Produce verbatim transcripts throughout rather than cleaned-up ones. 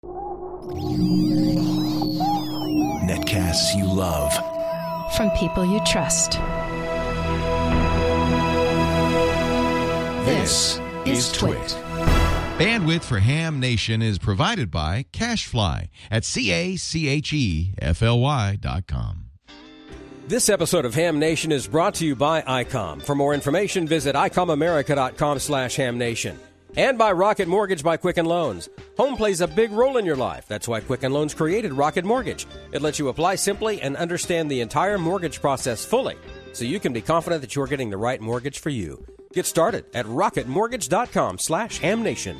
Netcasts you love. From people you trust. This is Twit. Bandwidth for Ham Nation is provided by CacheFly at C A C H E F L Y dot com. This episode of Ham Nation is brought to you by I COM. For more information, visit I com America dot com slash Ham Nation. And by Rocket Mortgage by Quicken Loans. Home plays a big role in your life. That's why Quicken Loans created Rocket Mortgage. It lets you apply simply and understand the entire mortgage process fully, so you can be confident that you're getting the right mortgage for you. Get started at rocket mortgage dot com slash Ham Nation.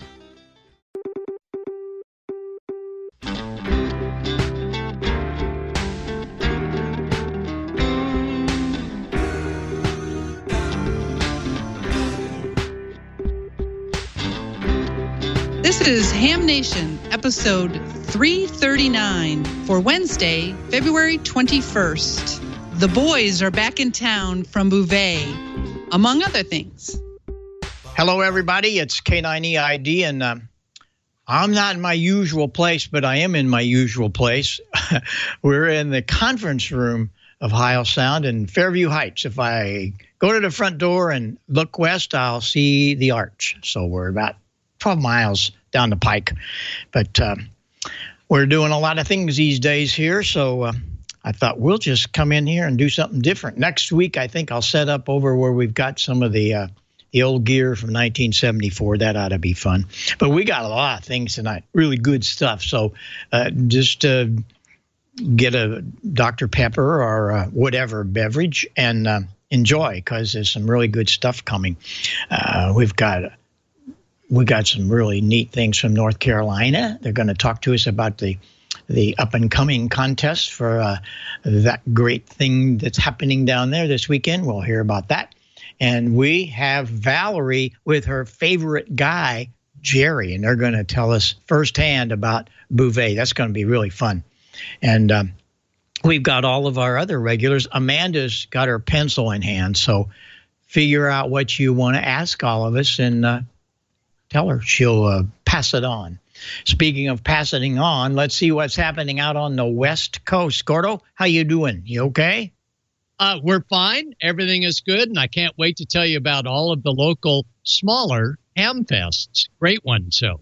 This is Ham Nation, episode three thirty-nine for Wednesday, February twenty-first. The boys are back in town from Bouvet, among other things. Hello, everybody. It's K nine E I D, and um, I'm not in my usual place, but I am in my usual place. We're in the conference room of Heil Sound in Fairview Heights. If I go to the front door and look west, I'll see the arch. So we're about twelve miles down the pike. But uh, we're doing a lot of things these days here, so uh, I thought we'll just come in here and do something different. Next week, I think I'll set up over where we've got some of the uh, the old gear from nineteen seventy-four. That ought to be fun. But we got a lot of things tonight, really good stuff. So uh, just uh, get a Doctor Pepper or uh, whatever beverage and uh, enjoy, because there's some really good stuff coming. Uh, we've got we got some really neat things from North Carolina. They're going to talk to us about the the up-and-coming contest for uh, that great thing that's happening down there this weekend. We'll hear about that. And we have Valerie with her favorite guy, Jerry, and they're going to tell us firsthand about Bouvet. That's going to be really fun. And um, we've got all of our other regulars. Amanda's got her pencil in hand, so figure out what you want to ask all of us and uh, tell her. She'll uh, pass it on. Speaking of passing on, let's see what's happening out on the West Coast. Gordo, how you doing? You okay? Uh, we're fine. Everything is good, and I can't wait to tell you about all of the local smaller ham fests. Great ones, so.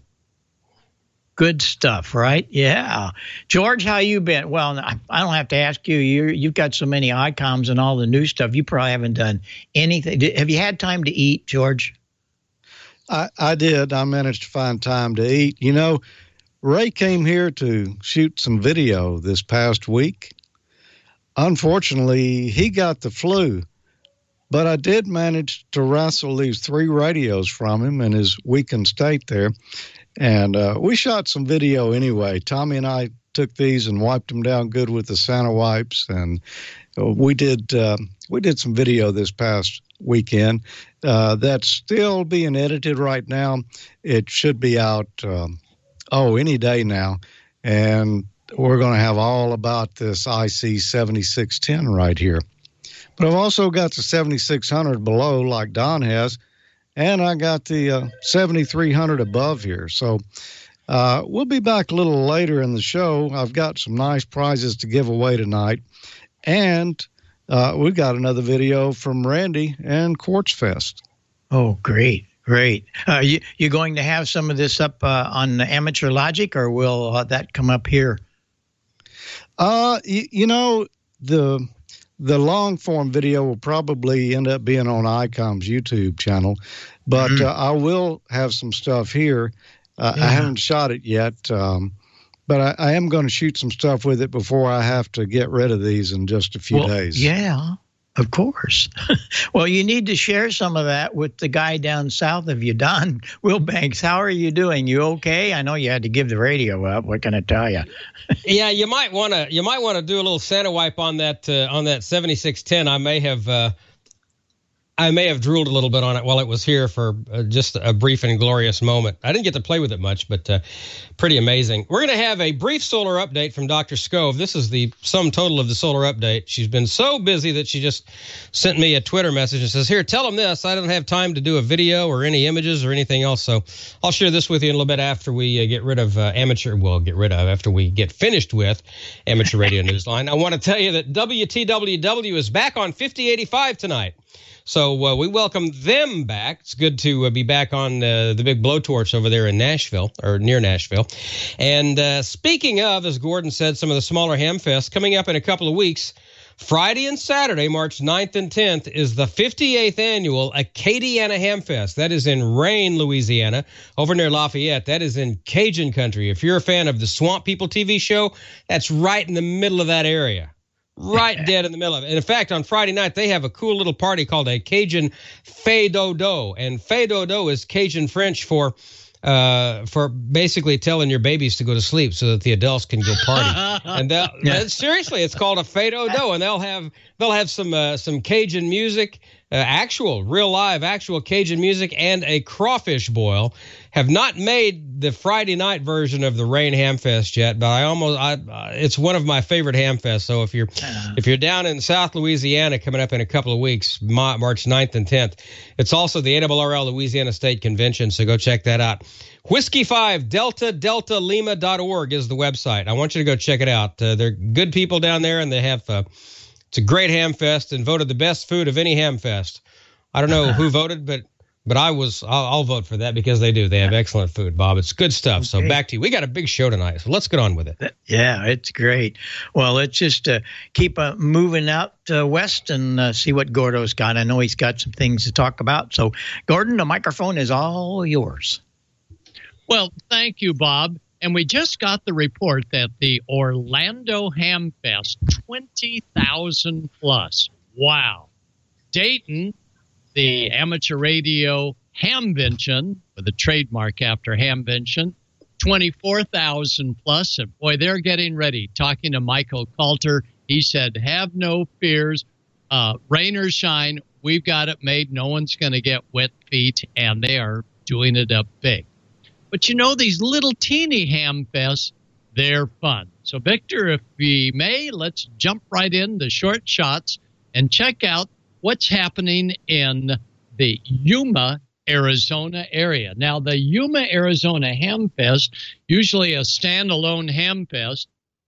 Good stuff, right? Yeah. George, how you been? Well, I don't have to ask you. you you've got so many I COMs and all the new stuff. You probably haven't done anything. Have you had time to eat, George? I, I did. I managed to find time to eat. You know, Ray came here to shoot some video this past week. Unfortunately, he got the flu, but I did manage to wrestle these three radios from him in his weakened state there, and uh, we shot some video anyway. Tommy and I took these and wiped them down good with the Santa wipes, and we did uh, we did some video this past weekend. Uh, that's still being edited right now. It should be out, um, oh, any day now. And we're going to have all about this I C seventy-six ten right here. But I've also got the seventy-six hundred below like Don has, and I got the uh, seventy-three hundred above here. So uh, we'll be back a little later in the show. I've got some nice prizes to give away tonight. And Uh, we've got another video from Randy and Quartz Fest. Oh, great, great. Uh, you you going to have some of this up uh, on Amateur Logic, or will uh, that come up here? Uh, you, you know, the the long form video will probably end up being on I COM's YouTube channel, but mm-hmm. uh, I will have some stuff here. Uh, yeah. I haven't shot it yet. Um, But I, I am going to shoot some stuff with it before I have to get rid of these in just a few well, days. Yeah, of course. Well, you need to share some of that with the guy down south of you, Don Wilbanks. How are you doing? You okay? I know you had to give the radio up. What can I tell you? Yeah, you might want to you might want to do a little Santa wipe on that uh, on that seventy-six ten. I may have uh, I may have drooled a little bit on it while it was here for uh, just a brief and glorious moment. I didn't get to play with it much, but uh, pretty amazing. We're going to have a brief solar update from Doctor Scove. This is the sum total of the solar update. She's been so busy that she just sent me a Twitter message and says, here, tell them this. I don't have time to do a video or any images or anything else, so I'll share this with you in a little bit after we uh, get rid of uh, amateur, well, get rid of, after we get finished with Amateur Radio Newsline. I want to tell you that W T W W is back on fifty eighty-five tonight. So uh, we welcome them back. It's good to uh, be back on uh, the big blowtorch over there in Nashville, or near Nashville. And uh, speaking of, as Gordon said, some of the smaller ham fests, coming up in a couple of weeks, Friday and Saturday, March ninth and tenth, is the fifty-eighth annual Acadiana Ham Fest. That is in Rayne, Louisiana, over near Lafayette. That is in Cajun country. If you're a fan of the Swamp People T V show, that's right in the middle of that area. Right dead in the middle of it. And in fact, on Friday night, they have a cool little party called a Cajun Fée d'Odo. And Fée d'Odo is Cajun French for uh, for basically telling your babies to go to sleep so that the adults can go party. And yeah. seriously, it's called a Fée d'Odo. And they'll have they'll have some uh, some Cajun music, uh, actual, real live, actual Cajun music, and a crawfish boil. Have not made the Friday night version of the Rayne Ham Fest yet, but I almost I uh, it's one of my favorite ham fests. So if you're uh, if you're down in South Louisiana coming up in a couple of weeks, March ninth and tenth, it's also the A R R L Louisiana State Convention, so go check that out. Whiskey five Delta Delta Lima dot org is the website. I want you to go check it out. Uh, they're good people down there, and they have uh, it's a great ham fest and voted the best food of any ham fest. I don't know who voted, but But I was, I'll, I'll vote for that because they do. They have excellent food, Bob. It's good stuff. Okay. So back to you. We got a big show tonight, so let's get on with it. Yeah, it's great. Well, let's just uh, keep uh, moving out uh, west and uh, see what Gordo's got. I know he's got some things to talk about. So, Gordon, the microphone is all yours. Well, thank you, Bob. And we just got the report that the Orlando Ham Fest, twenty thousand plus. Wow. Dayton, the amateur radio Hamvention, with a trademark after Hamvention, twenty-four thousand plus. And boy, they're getting ready. Talking to Michael Coulter, he said, have no fears. Uh, rain or shine, we've got it made. No one's going to get wet feet, and they are doing it up big. But you know, these little teeny ham fests, they're fun. So, Victor, if we may, let's jump right in the short shots and check out what's happening in the Yuma, Arizona area. Now, the Yuma, Arizona Ham Fest, usually a standalone ham fest,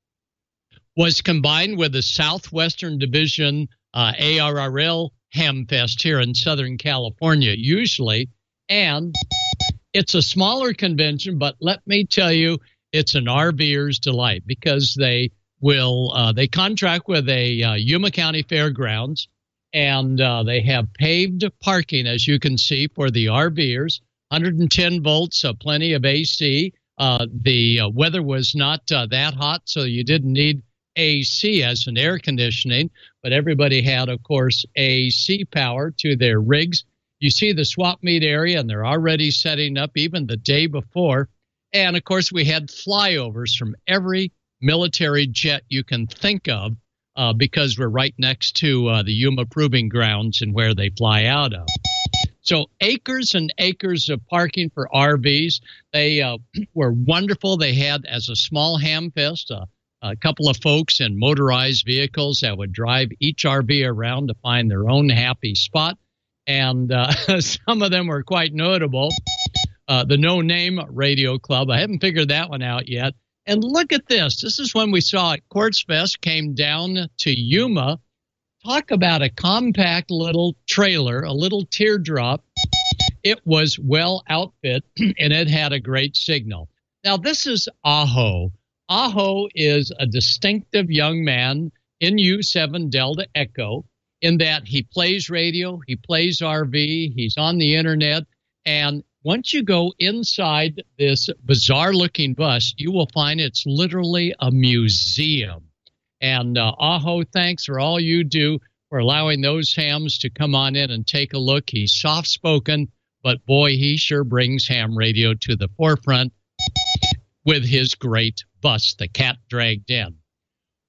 was combined with the Southwestern Division uh, A R R L Ham Fest here in Southern California, usually. And it's a smaller convention, but let me tell you, it's an RVer's delight because they will, uh, they contract with a uh, Yuma County Fairgrounds. And uh, they have paved parking, as you can see, for the RVers, one hundred ten volts, uh, plenty of A C. Uh, the uh, weather was not uh, that hot, so you didn't need A C as an air conditioning, but everybody had, of course, A C power to their rigs. You see the swap meet area, and they're already setting up even the day before. And, of course, we had flyovers from every military jet you can think of. Uh, because we're right next to uh, the Yuma Proving Grounds and where they fly out of. So acres and acres of parking for R Vs. They uh, were wonderful. They had, as a small ham fest, uh, a couple of folks in motorized vehicles that would drive each R V around to find their own happy spot. And uh, some of them were quite notable. Uh, the No Name Radio Club, I haven't figured that one out yet. And look at this. This is when we saw it. Quartz Fest came down to Yuma. Talk about a compact little trailer, a little teardrop. It was well outfit, and it had a great signal. Now, this is Aho. Aho is a distinctive young man in U seven Delta Echo in that he plays radio, he plays R V, he's on the internet, and once you go inside this bizarre-looking bus, you will find it's literally a museum. And uh, Aho, thanks for all you do for allowing those hams to come on in and take a look. He's soft-spoken, but boy, he sure brings ham radio to the forefront with his great bus, the Cat Dragged In.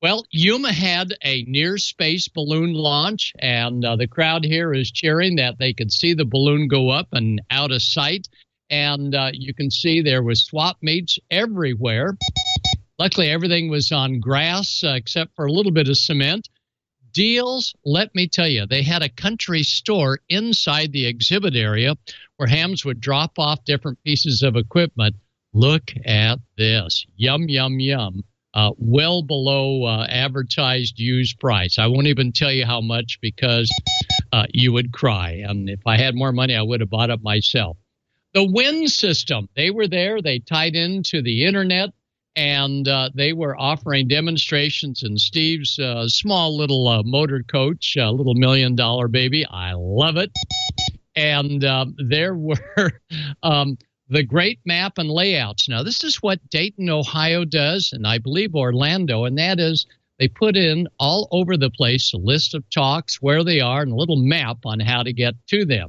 Well, Yuma had a near space balloon launch, and uh, the crowd here is cheering that they could see the balloon go up and out of sight. And uh, you can see there was swap meets everywhere. Luckily, everything was on grass uh, except for a little bit of cement. Deals, let me tell you, they had a country store inside the exhibit area where hams would drop off different pieces of equipment. Look at this. Yum, yum, yum. Uh, well below uh, advertised used price. I won't even tell you how much because uh, you would cry. And if I had more money, I would have bought it myself. The WIN system, they were there. They tied into the internet, and uh, they were offering demonstrations in Steve's uh, small little uh, motor coach, a little million dollar baby. I love it. And uh, there were... Um, the great map and layouts. Now, this is what Dayton, Ohio does, and I believe Orlando, and that is they put in all over the place a list of talks, where they are, and a little map on how to get to them.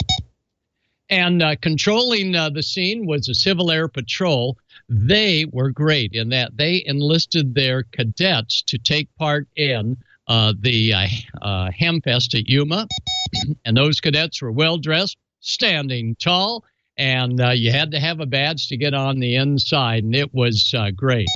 And uh, controlling uh, the scene was the Civil Air Patrol. They were great in that they enlisted their cadets to take part in uh, the uh, uh, Hamfest at Yuma, and those cadets were well-dressed, standing tall, and uh, you had to have a badge to get on the inside, and it was uh, great.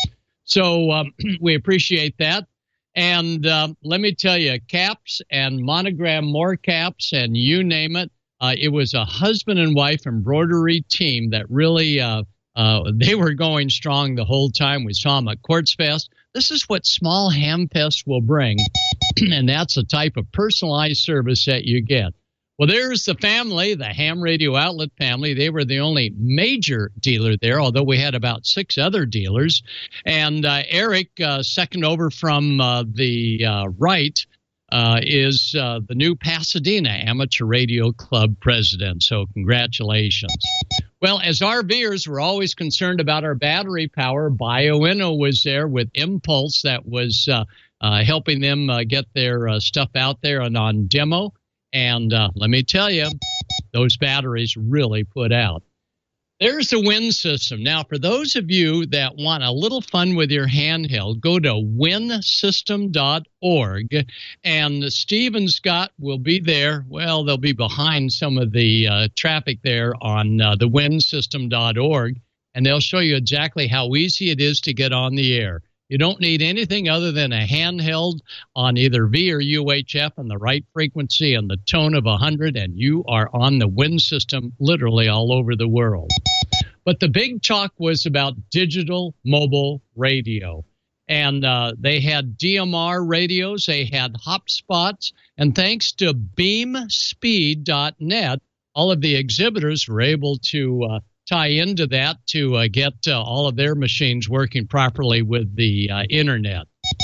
So um, we appreciate that. And uh, let me tell you, caps and monogram more caps and you name it. Uh, it was a husband and wife embroidery team that really, uh, uh, they were going strong the whole time. We saw them at Quartz Fest. This is what small ham fest will bring, and that's the type of personalized service that you get. Well, there's the family, the Ham Radio Outlet family. They were the only major dealer there, although we had about six other dealers. And uh, Eric, uh, second over from uh, the uh, right, uh, is uh, the new Pasadena Amateur Radio Club president. So congratulations. Well, as RVers, we're always concerned about our battery power. BioInno was there with Impulse that was uh, uh, helping them uh, get their uh, stuff out there and on demo. And uh, let me tell you, those batteries really put out. There's the WIN system. Now, for those of you that want a little fun with your handheld, go to win system dot org, and Steve and Scott will be there. Well, they'll be behind some of the uh, traffic there on uh, the win system dot org, and they'll show you exactly how easy it is to get on the air. You don't need anything other than a handheld on either V or U H F and the right frequency and the tone of one hundred, and you are on the WIN system literally all over the world. But the big talk was about digital mobile radio. And uh, they had D M R radios, they had HopSpots, and thanks to beam speed dot net, all of the exhibitors were able to uh, tie into that to uh, get uh, all of their machines working properly with the uh, internet.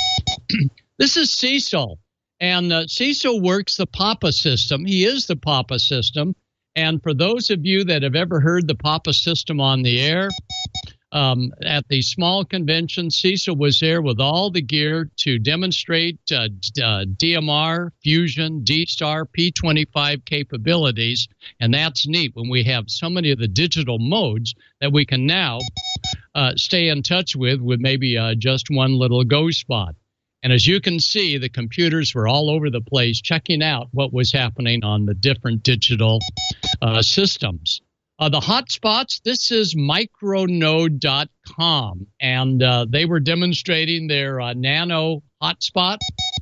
This is Cecil, and uh, Cecil works the Papa system. He is the Papa system, and for those of you that have ever heard the Papa system on the air, um, at the small convention, Cecil was there with all the gear to demonstrate uh, d- uh, D M R, Fusion, D-Star, P twenty-five capabilities, and that's neat when we have so many of the digital modes that we can now uh, stay in touch with with maybe uh, just one little go spot. And as you can see, the computers were all over the place checking out what was happening on the different digital uh, systems. Uh, the hotspots, this is micronode dot com, and uh, they were demonstrating their uh, nano hotspot,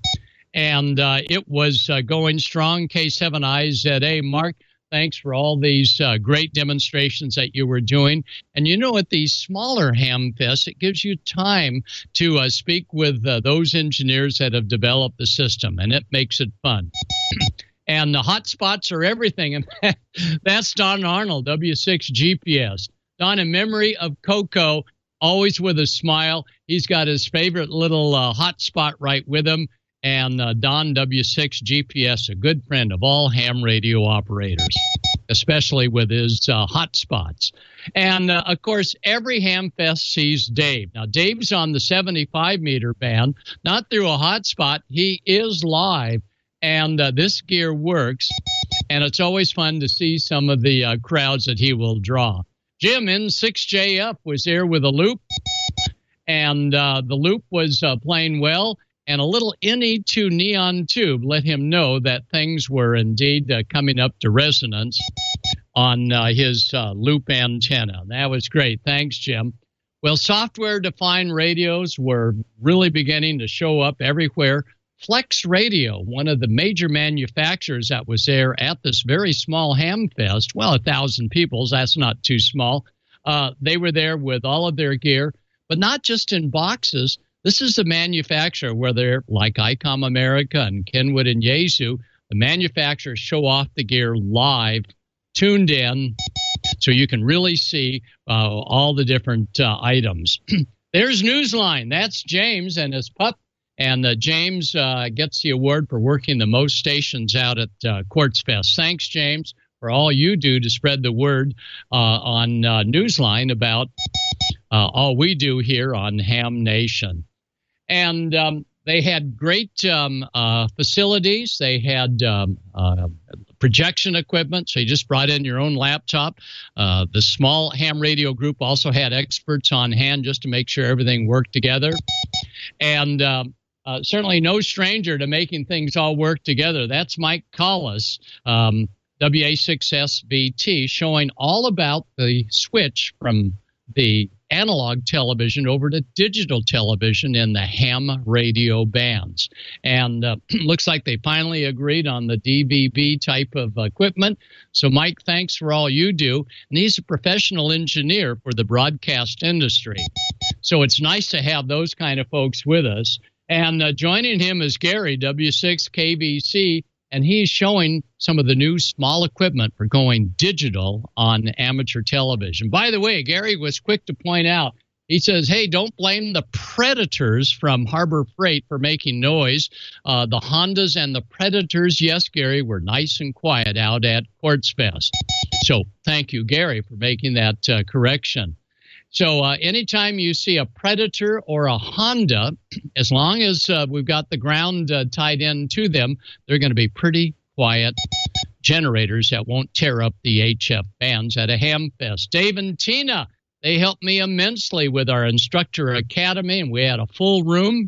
and uh, it was uh, going strong. K seven I Z A, Mark, thanks for all these uh, great demonstrations that you were doing. And you know, at these smaller ham fests, it gives you time to uh, speak with uh, those engineers that have developed the system, and it makes it fun. And the hotspots are everything. And that's Don Arnold, W six G P S. Don, in memory of Coco, always with a smile. He's got his favorite little uh, hotspot right with him. And uh, Don, W six G P S, a good friend of all ham radio operators, especially with his uh, hotspots. And, uh, of course, every ham fest sees Dave. Now, Dave's on the seventy-five meter band, not through a hotspot. He is live. And uh, this gear works, and it's always fun to see some of the uh, crowds that he will draw. Jim in six J F was there with a loop, and uh, the loop was uh, playing well, and a little N E two neon tube let him know that things were indeed uh, coming up to resonance on uh, his uh, loop antenna. That was great. Thanks, Jim. Well, software-defined radios were really beginning to show up everywhere. Flex Radio, one of the major manufacturers that was there at this very small ham fest, well, a thousand people, that's not too small. Uh, they were there with all of their gear, but not just in boxes. This is the manufacturer where they're like ICOM America and Kenwood and Yaesu. The manufacturers show off the gear live, tuned in, so you can really see uh, all the different uh, items. There's Newsline. That's James and his pup. And uh, James uh, gets the award for working the most stations out at uh, Quartz Fest. Thanks, James, for all you do to spread the word uh, on uh, Newsline about uh, all we do here on Ham Nation. And um, they had great um, uh, facilities. They had um, uh, projection equipment, so you just brought in your own laptop. Uh, the small ham radio group also had experts on hand just to make sure everything worked together. And um, uh, certainly no stranger to making things all work together. That's Mike Collis, um, W A six S V T, showing all about the switch from the analog television over to digital television in the ham radio bands. And uh, looks like they finally agreed on the D V B type of equipment. So, Mike, thanks for all you do. And he's a professional engineer for the broadcast industry. So it's nice to have those kind of folks with us. And uh, joining him is Gary, W six K V C, and he's showing some of the new small equipment for going digital on amateur television. By the way, Gary was quick to point out, he says, hey, don't blame the Predators from Harbor Freight for making noise. Uh, the Hondas and the Predators, yes, Gary, were nice and quiet out at Quartz Fest. So thank you, Gary, for making that uh, correction. So uh, anytime you see a Predator or a Honda, as long as uh, we've got the ground uh, tied in to them, they're going to be pretty quiet generators that won't tear up the H F bands at a ham fest. Dave and Tina, they helped me immensely with our instructor academy, and we had a full room.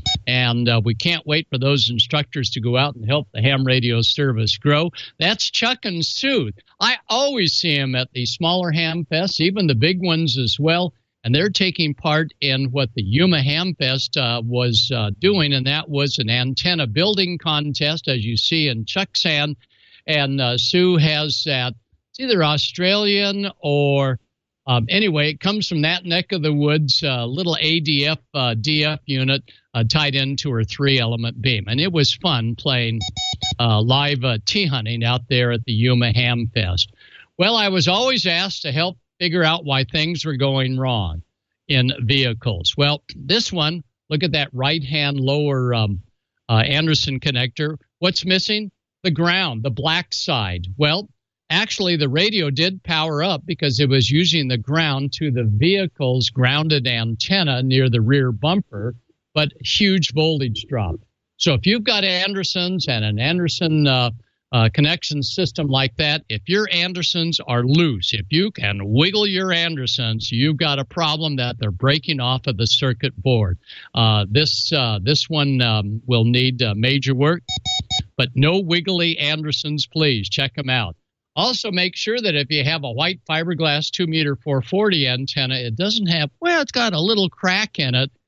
And uh, we can't wait for those instructors to go out and help the ham radio service grow. That's Chuck and Sue. I always see them at the smaller ham fests, even the big ones as well. And they're taking part in what the Yuma Ham Fest uh, was uh, doing, and that was an antenna building contest, as you see in Chuck's hand. And uh, Sue has that, it's either Australian or Um, anyway, it comes from that neck of the woods, uh, little A D F uh, D F unit uh, tied into her three-element beam. And it was fun playing uh, live uh, tea hunting out there at the Yuma Ham Fest. Well, I was always asked to help figure out why things were going wrong in vehicles. Well, this one, look at that right-hand lower um, uh, Anderson connector. What's missing? The ground, the black side. Well, actually, the radio did power up because it was using the ground to the vehicle's grounded antenna near the rear bumper, but huge voltage drop. So if you've got Andersons and an Anderson uh, uh, connection system like that, if your Andersons are loose, if you can wiggle your Andersons, you've got a problem that they're breaking off of the circuit board. Uh, this, uh, this one um, will need uh, major work, but no wiggly Andersons, please. Check them out. Also, make sure that if you have a white fiberglass two meter four forty antenna, it doesn't have, well, it's got a little crack in it.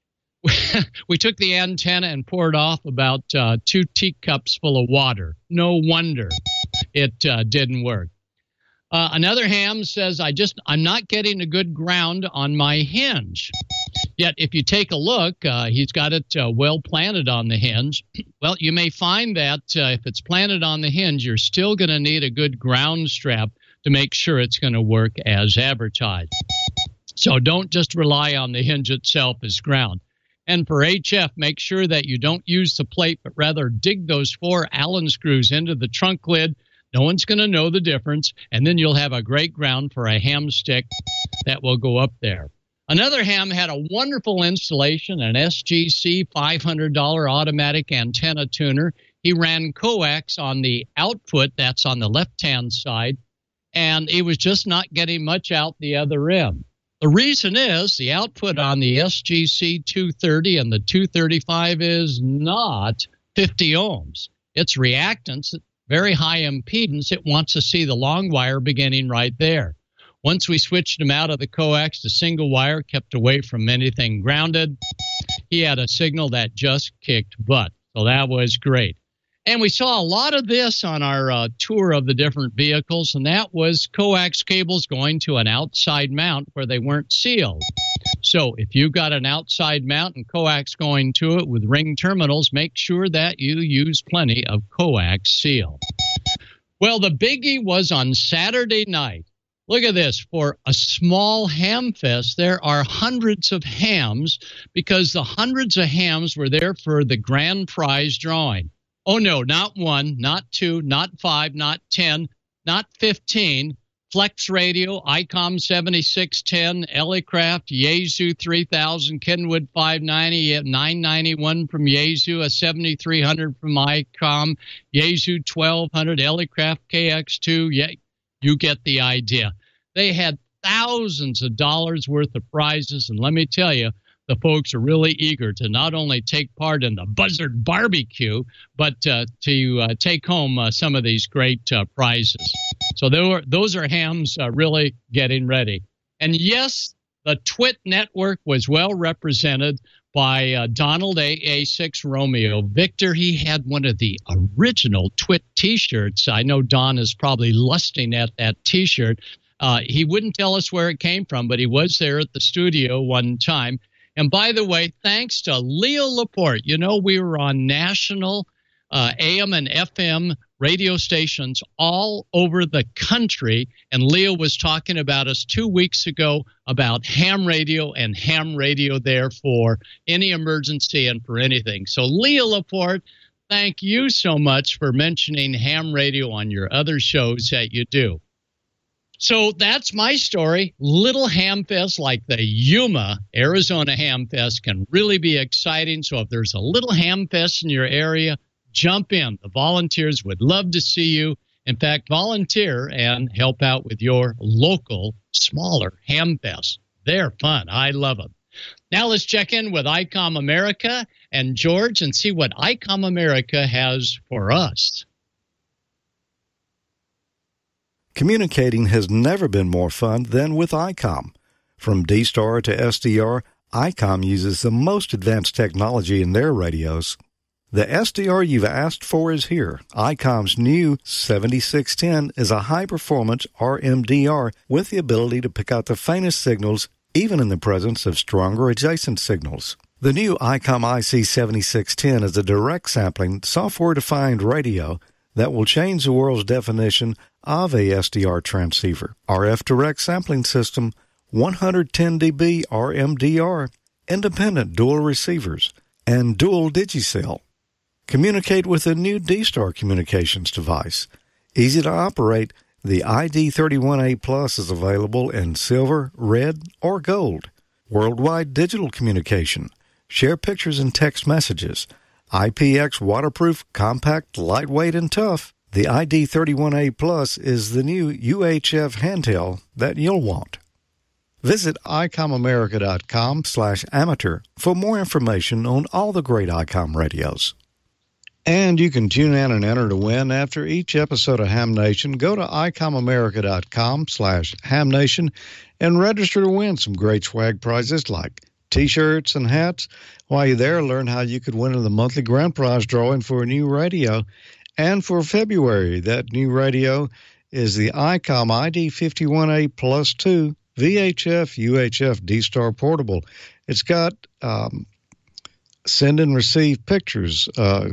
We took the antenna and poured off about uh, two teacups full of water. No wonder it uh, didn't work. Uh, another ham says, I just, I'm not getting a good ground on my hinge. Yet, if you take a look, uh, he's got it uh, well planted on the hinge. Well, you may find that uh, if it's planted on the hinge, you're still going to need a good ground strap to make sure it's going to work as advertised. So don't just rely on the hinge itself as ground. And for H F, make sure that you don't use the plate, but rather dig those four Allen screws into the trunk lid. No one's going to know the difference, and then you'll have a great ground for a ham stick that will go up there. Another ham had a wonderful installation, an S G C five hundred dollars automatic antenna tuner. He ran coax on the output, that's on the left-hand side, and he was just not getting much out the other end. The reason is the output on the S G C two thirty and the two thirty-five is not fifty ohms. It's reactance, very high impedance. It wants to see the long wire beginning right there. Once we switched him out of the coax to single wire, kept away from anything grounded, he had a signal that just kicked butt. So that was great. And we saw a lot of this on our uh, tour of the different vehicles, and that was coax cables going to an outside mount where they weren't sealed. So if you've got an outside mount and coax going to it with ring terminals, make sure that you use plenty of coax seal. Well, the biggie was on Saturday night. Look at this. For a small ham fest, there are hundreds of hams because the hundreds of hams were there for the grand prize drawing. Oh, no, not one, not two, not five, not ten, not fifteen. Flex Radio, ICOM seventy-six ten, Elecraft, Yaesu three thousand, Kenwood five ninety, nine ninety-one from Yaesu, a seventy-three hundred from ICOM, Yaesu twelve hundred, Elecraft K X two. Yeah, you get the idea. They had thousands of dollars worth of prizes, and let me tell you, the folks are really eager to not only take part in the Buzzard Barbecue, but uh, to uh, take home uh, some of these great uh, prizes. So there were, those are hams uh, really getting ready. And yes, the Twit Network was well represented by uh, Donald A A six Romeo Victor. He had one of the original Twit T-shirts. I know Don is probably lusting at that T-shirt. Uh, he wouldn't tell us where it came from, but he was there at the studio one time. And by the way, thanks to Leo Laporte, you know, we were on national uh, A M and F M radio stations all over the country. And Leo was talking about us two weeks ago about ham radio and ham radio there for any emergency and for anything. So Leo Laporte, thank you so much for mentioning ham radio on your other shows that you do. So that's my story. Little ham fest like the Yuma, Arizona Ham Fest can really be exciting. So if there's a little ham fest in your area, jump in. The volunteers would love to see you. In fact, volunteer and help out with your local, smaller ham fest. They're fun. I love them. Now let's check in with ICOM America and George and see what ICOM America has for us. Communicating has never been more fun than with ICOM. From D-Star to S D R, ICOM uses the most advanced technology in their radios. The S D R you've asked for is here. ICOM's new seventy-six ten is a high-performance R M D R with the ability to pick out the faintest signals, even in the presence of stronger adjacent signals. The new ICOM I C seventy-six ten is a direct sampling, software-defined radio that will change the world's definition of a S D R transceiver. R F direct sampling system, one hundred ten decibel R M D R, independent dual receivers, and dual Digicel. Communicate with a new D-Star communications device. Easy to operate, the I D thirty-one A Plus is available in silver, red, or gold. Worldwide digital communication. Share pictures and text messages. I P X waterproof, compact, lightweight, and tough. The I D thirty-one A Plus is the new U H F handheld that you'll want. Visit icomamerica.com slash amateur for more information on all the great ICOM radios. And you can tune in and enter to win after each episode of Ham Nation. Go to icomamerica.com slash Ham Nation and register to win some great swag prizes like T-shirts and hats. While you're there, learn how you could win in the monthly grand prize drawing for a new radio. And for February, that new radio is the ICOM I D fifty-one A Plus two V H F U H F D-Star Portable. It's got um, send and receive pictures, uh,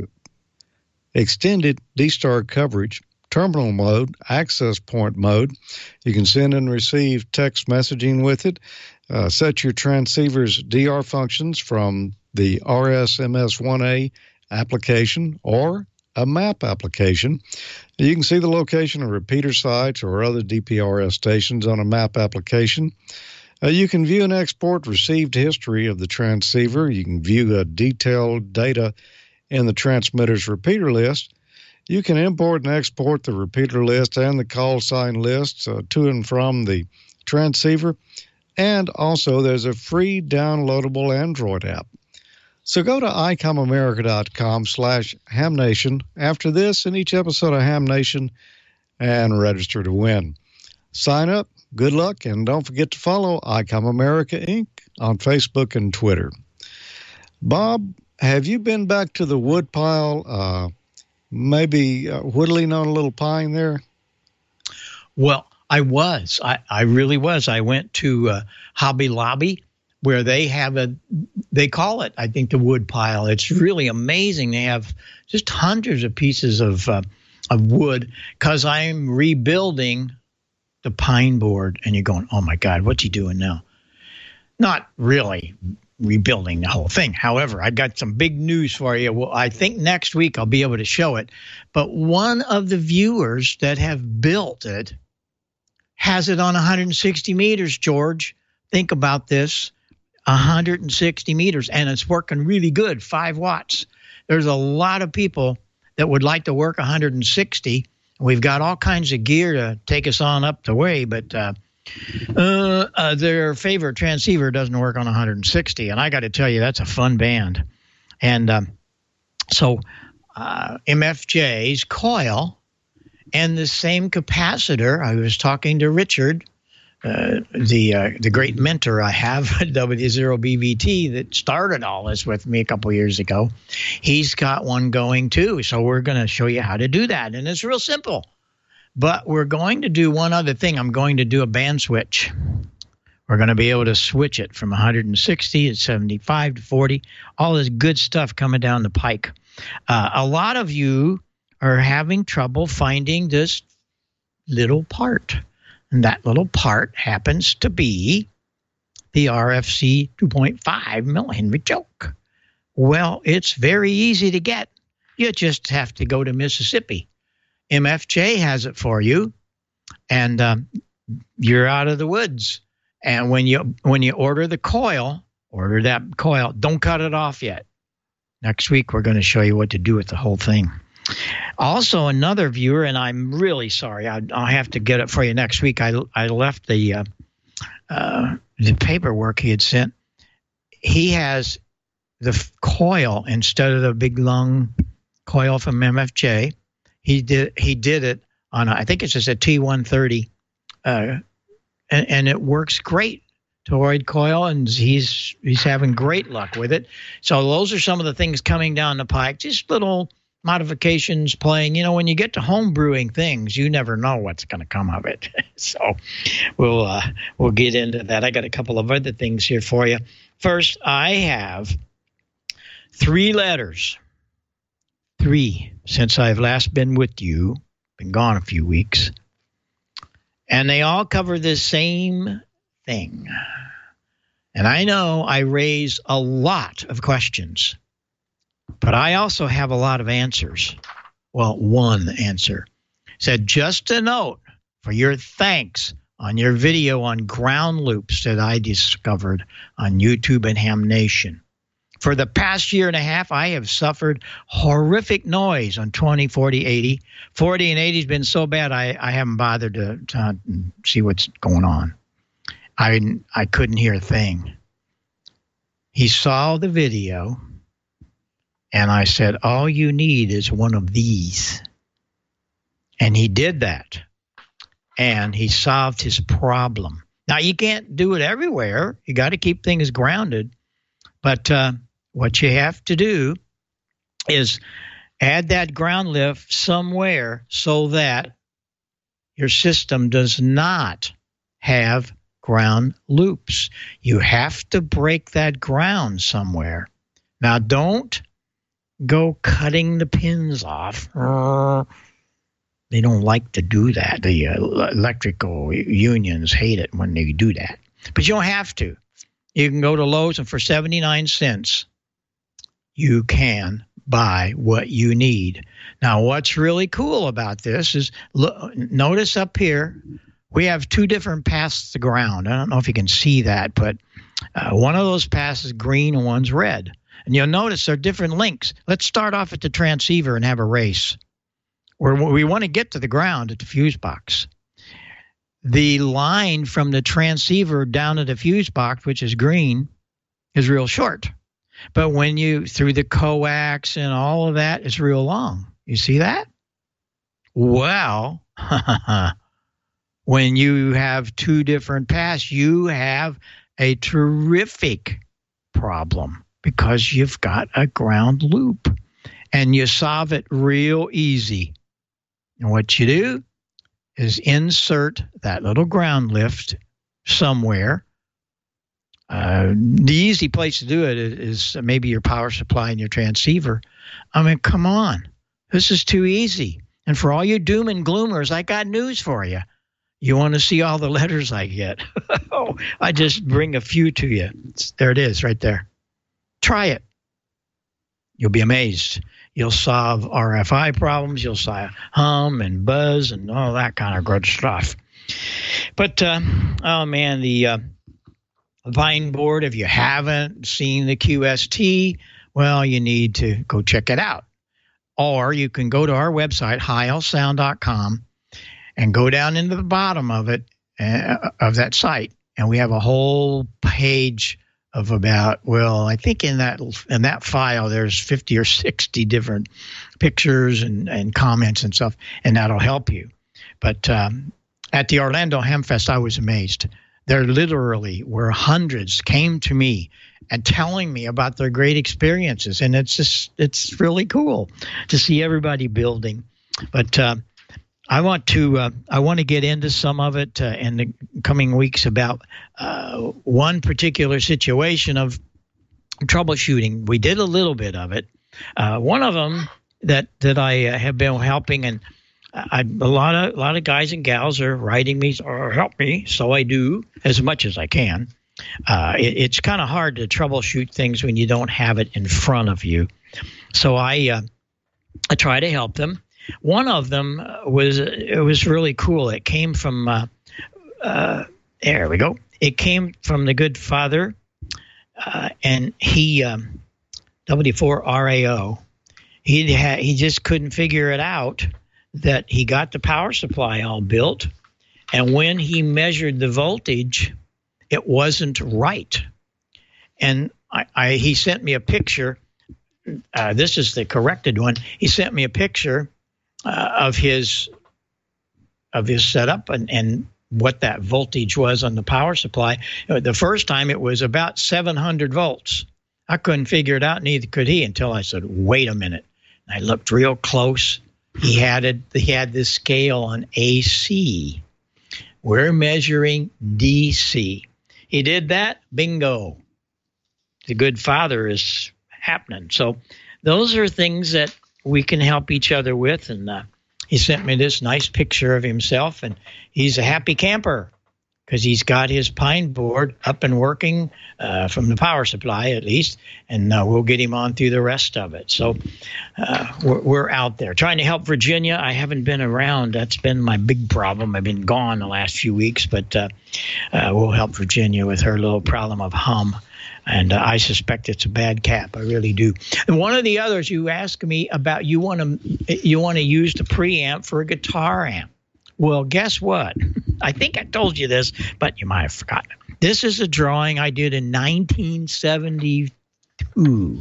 extended D-Star coverage, terminal mode, access point mode. You can send and receive text messaging with it. Uh, set your transceiver's D R functions from the R S M S one A application or a map application. You can see the location of repeater sites or other D P R S stations on a map application. Uh, you can view and export received history of the transceiver. You can view the detailed data in the transmitter's repeater list. You can import and export the repeater list and the call sign lists uh, to and from the transceiver. And also, there's a free downloadable Android app. So go to icomamerica.com slash hamnation after this and each episode of Ham Nation and register to win. Sign up, good luck, and don't forget to follow ICOM America, Incorporated on Facebook and Twitter. Bob, have you been back to the woodpile, uh, maybe uh, whittling on a little pine there? Well, I was. I, I really was. I went to uh, Hobby Lobby, where they have a, they call it, I think, the wood pile. It's really amazing. They have just hundreds of pieces of uh, of wood because I'm rebuilding the pine board. And you're going, oh, my God, what's he doing now? Not really rebuilding the whole thing. However, I got some big news for you. Well, I think next week I'll be able to show it. But one of the viewers that have built it has it on one hundred sixty meters, George. Think about this. one hundred sixty meters, and it's working really good, five watts. There's a lot of people that would like to work one hundred sixty. We've got all kinds of gear to take us on up the way, but uh, uh, uh, their favorite transceiver doesn't work on one hundred sixty, and I got to tell you, that's a fun band. And um, so uh, M F J's coil and the same capacitor, I was talking to Richard, Uh, the uh, the great mentor I have at W zero B V T that started all this with me a couple years ago. He's got one going too, so we're going to show you how to do that, and it's real simple. But we're going to do one other thing. I'm going to do a band switch. We're going to be able to switch it from one hundred sixty to seventy-five to forty, all this good stuff coming down the pike. Uh, a lot of you are having trouble finding this little part. And that little part happens to be the R F C two point five millihenry choke. Well, it's very easy to get. You just have to go to Mississippi. M F J has it for you, and um, you're out of the woods. And when you when you order the coil, order that coil. Don't cut it off yet. Next week, we're going to show you what to do with the whole thing. Also, another viewer, and I'm really sorry, I, I'll have to get it for you next week. I, I left the uh, uh, the paperwork he had sent. He has the f- coil instead of the big long coil from M F J. He did he did it on a, I think it's just a T one thirty, uh, and, and it works great. Toroid coil, and he's he's having great luck with it. So those are some of the things coming down the pike. Just little modifications playing. You know, when you get to home brewing things, you never know what's going to come of it. So we'll uh, we'll get into that. I got a couple of other things here for you. First, I have three letters. Three since I've last been with you. Been gone a few weeks. And they all cover the same thing. And I know I raise a lot of questions. But I also have a lot of answers. Well, one answer said, just a note for your thanks on your video on ground loops that I discovered on YouTube and Ham Nation. For the past year and a half, I have suffered horrific noise on twenty, forty, eighty. forty and eighty has been so bad I, I haven't bothered to, to see what's going on. I, I couldn't hear a thing. He saw the video. And I said, all you need is one of these. And he did that. And he solved his problem. Now, you can't do it everywhere. You got to keep things grounded. But uh, what you have to do is add that ground lift somewhere so that your system does not have ground loops. You have to break that ground somewhere. Now, don't go cutting the pins off. Uh, they don't like to do that. The uh, electrical unions hate it when they do that. But you don't have to. You can go to Lowe's, and for seventy-nine cents, you can buy what you need. Now, what's really cool about this is, look, notice up here, we have two different paths to ground. I don't know if you can see that, but uh, one of those paths is green and one's red. And you'll notice there are different links. Let's start off at the transceiver and have a race. Where we want to get to the ground at the fuse box. the line from the transceiver down to the fuse box, which is green, is real short. But when you, through the coax and all of that, it's real long. You see that? Well, when you have two different paths, you have a terrific problem because you've got a ground loop and you solve it real easy. And what you do is insert that little ground lift somewhere. Uh, the easy place to do it is maybe your power supply and your transceiver. I mean, come on. This is too easy. And for all you doom and gloomers, I got news for you. You want to see all the letters I get? Oh, I just bring a few to you. It's, there it is right there. Try it. You'll be amazed. You'll solve R F I problems. You'll solve hum and buzz and all that kind of good stuff. But, uh, oh, man, the uh, Vine board, if you haven't seen the Q S T, well, you need to go check it out. Or you can go to our website, high L sound dot com, and go down into the bottom of it, uh, of that site. And we have a whole page of about, well, I think in that in that file, there's fifty or sixty different pictures and, and comments and stuff, and that'll help you. But um, at the Orlando Hamfest, I was amazed. There literally were hundreds came to me and telling me about their great experiences, and it's just it's really cool to see everybody building. But uh, I want to uh, I want to get into some of it uh, in the coming weeks about uh, one particular situation of troubleshooting. We did a little bit of it. Uh, one of them that that I uh, have been helping, and I, a lot of a lot of guys and gals are writing me or help me, so I do as much as I can. Uh, it, it's kind of hard to troubleshoot things when you don't have it in front of you. So I uh, I try to help them. One of them was it was really cool. It came from uh, uh, there we go. It came from the good father, uh, and he um, W four R A O. He had he just couldn't figure it out that he got the power supply all built, and when he measured the voltage, it wasn't right. And I, I he sent me a picture. Uh, this is the corrected one. He sent me a picture uh, of his of his setup and, and what that voltage was on the power supply. The first time it was about seven hundred volts. I couldn't figure it out, neither could he, until I said, wait a minute. And I looked real close. He had it. He had this scale on A C. We're measuring D C. He did that. Bingo. The good father is happening. So those are things that we can help each other with. And uh, he sent me this nice picture of himself, and he's a happy camper because he's got his pine board up and working uh, from the power supply, at least, and uh, we'll get him on through the rest of it. So uh, we're, we're out there trying to help Virginia. I haven't been around. That's been my big problem. I've been gone the last few weeks, but uh, uh, we'll help Virginia with her little problem of hum. And uh, I suspect it's a bad cap. I really do. And one of the others you asked me about, you want to you want to use the preamp for a guitar amp. Well, guess what? I think I told you this, but you might have forgotten. This is a drawing I did in nineteen seventy-two.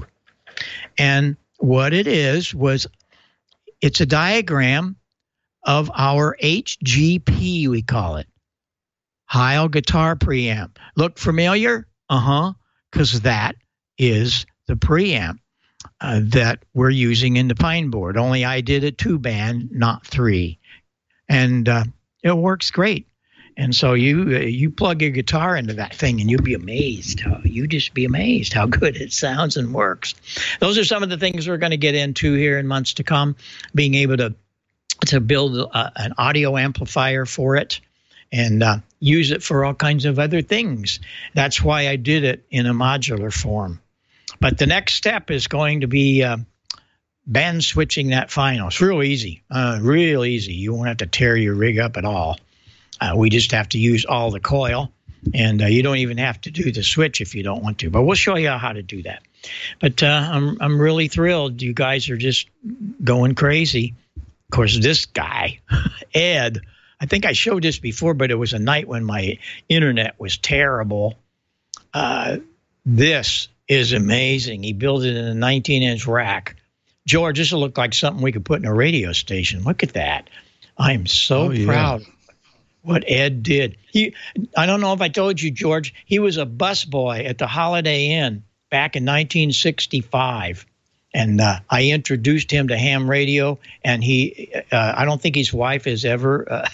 And what it is was it's a diagram of our H G P, we call it. Heil Guitar Preamp. Look familiar? Uh-huh. Because that is the preamp uh, that we're using in the pine board. Only I did a two-band, not three. And uh, it works great. And so you uh, you plug your guitar into that thing, and you'll be amazed. How, you just be amazed how good it sounds and works. Those are some of the things we're going to get into here in months to come, being able to, to build uh, an audio amplifier for it. And uh, use it for all kinds of other things. That's why I did it in a modular form. But the next step is going to be uh, band switching that final. It's real easy, uh, real easy. You won't have to tear your rig up at all. Uh, we just have to use all the coil, and uh, you don't even have to do the switch if you don't want to. But we'll show you how to do that. But uh, I'm I'm really thrilled. You guys are just going crazy. Of course, this guy, Ed, I think I showed this before, but it was a night when my internet was terrible. Uh, this is amazing. He built it in a nineteen inch rack. George, this will look like something we could put in a radio station. Look at that. I'm so Oh, yeah. proud of what Ed did. He, I don't know if I told you, George, he was a busboy at the Holiday Inn back in nineteen sixty-five. And uh, I introduced him to ham radio, and he, uh, I don't think his wife has ever, uh,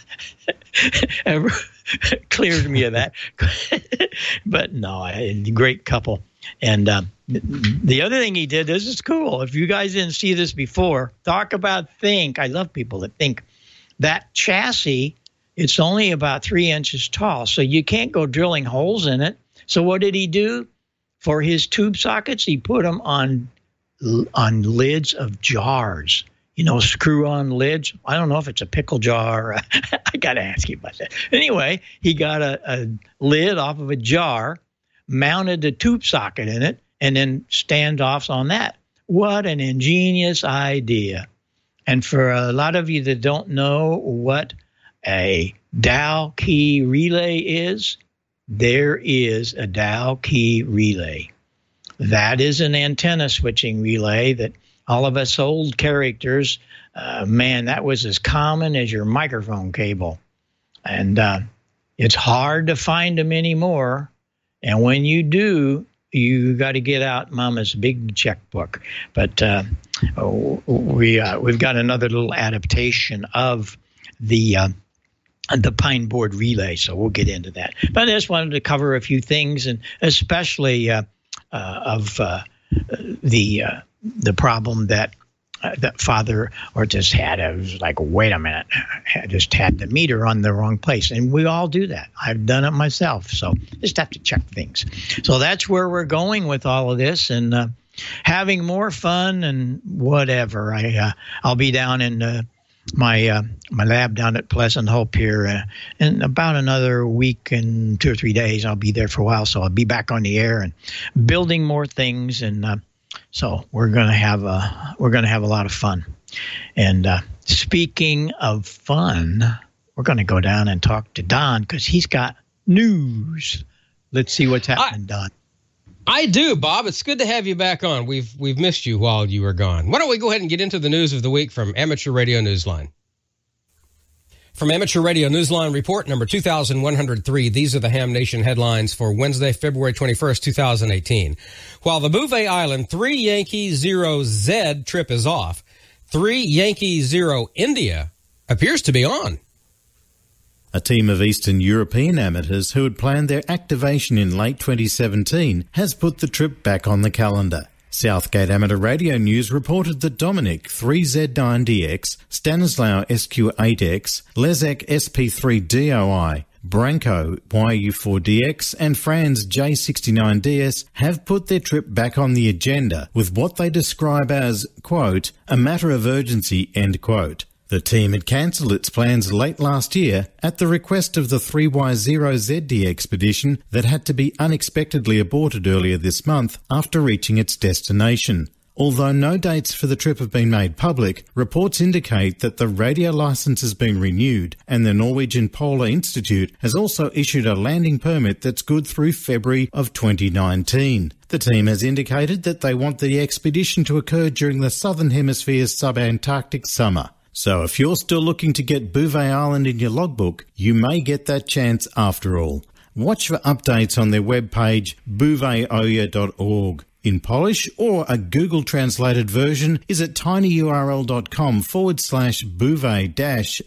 ever cleared me of that. But no, a great couple. And uh, the other thing he did, this is cool. If you guys didn't see this before, talk about think. I love people that think. That chassis, it's only about three inches tall, so you can't go drilling holes in it. So what did he do? For his tube sockets, he put them on on lids of jars, you know, screw-on lids. I don't know if it's a pickle jar. I got to ask you about that. Anyway, he got a, a lid off of a jar, mounted the tube socket in it, and then standoffs on that. What an ingenious idea. And for a lot of you that don't know what a Dow key relay is, there is a Dow key relay. That is an antenna switching relay that all of us old characters, uh, man, that was as common as your microphone cable. And uh, it's hard to find them anymore. And when you do, you got to get out Mama's big checkbook. But uh, we, uh, we've got another little adaptation of the uh, the pine board relay, so we'll get into that. But I just wanted to cover a few things, and especially uh, uh, of uh, the uh, the problem that uh, that Father Ortiz had. I was like, wait a minute, I just had the meter on the wrong place, and we all do that. I've done it myself, so just have to check things. So that's where we're going with all of this, and uh, having more fun and whatever. I uh, I'll be down in uh, my uh, my lab down at Pleasant Hope here uh, in about another week and two or three days. I'll be there for a while, so I'll be back on the air and building more things, and uh, so we're gonna have a we're gonna have a lot of fun. And uh, speaking of fun, we're gonna go down and talk to Don because he's got news. Let's see what's happening, Don. I do, Bob. It's good to have you back on. We've we've missed you while you were gone. Why don't we go ahead and get into the news of the week from Amateur Radio Newsline? From Amateur Radio Newsline report number two thousand one hundred three, these are the Ham Nation headlines for Wednesday, February twenty-first, two thousand eighteen. While the Bouvet Island three Yankee zero Z trip is off, three Yankee zero India appears to be on. A team of Eastern European amateurs who had planned their activation in late twenty seventeen has put the trip back on the calendar. Southgate Amateur Radio News reported that Dominic three Z nine D X, Stanislao S Q eight X, Lezek S P three D O I, Branko Y U four D X and Franz J sixty-nine D S have put their trip back on the agenda with what they describe as, quote, a matter of urgency, end quote. The team had cancelled its plans late last year at the request of the three Y zero Z D expedition that had to be unexpectedly aborted earlier this month after reaching its destination. Although no dates for the trip have been made public, reports indicate that the radio licence has been renewed and the Norwegian Polar Institute has also issued a landing permit that's good through February of twenty nineteen. The team has indicated that they want the expedition to occur during the Southern Hemisphere's subantarctic summer. So if you're still looking to get Bouvet Island in your logbook, you may get that chance after all. Watch for updates on their webpage, bouvet oya dot org. In Polish, or a Google-translated version is at tinyurl.com forward slash bouvet dash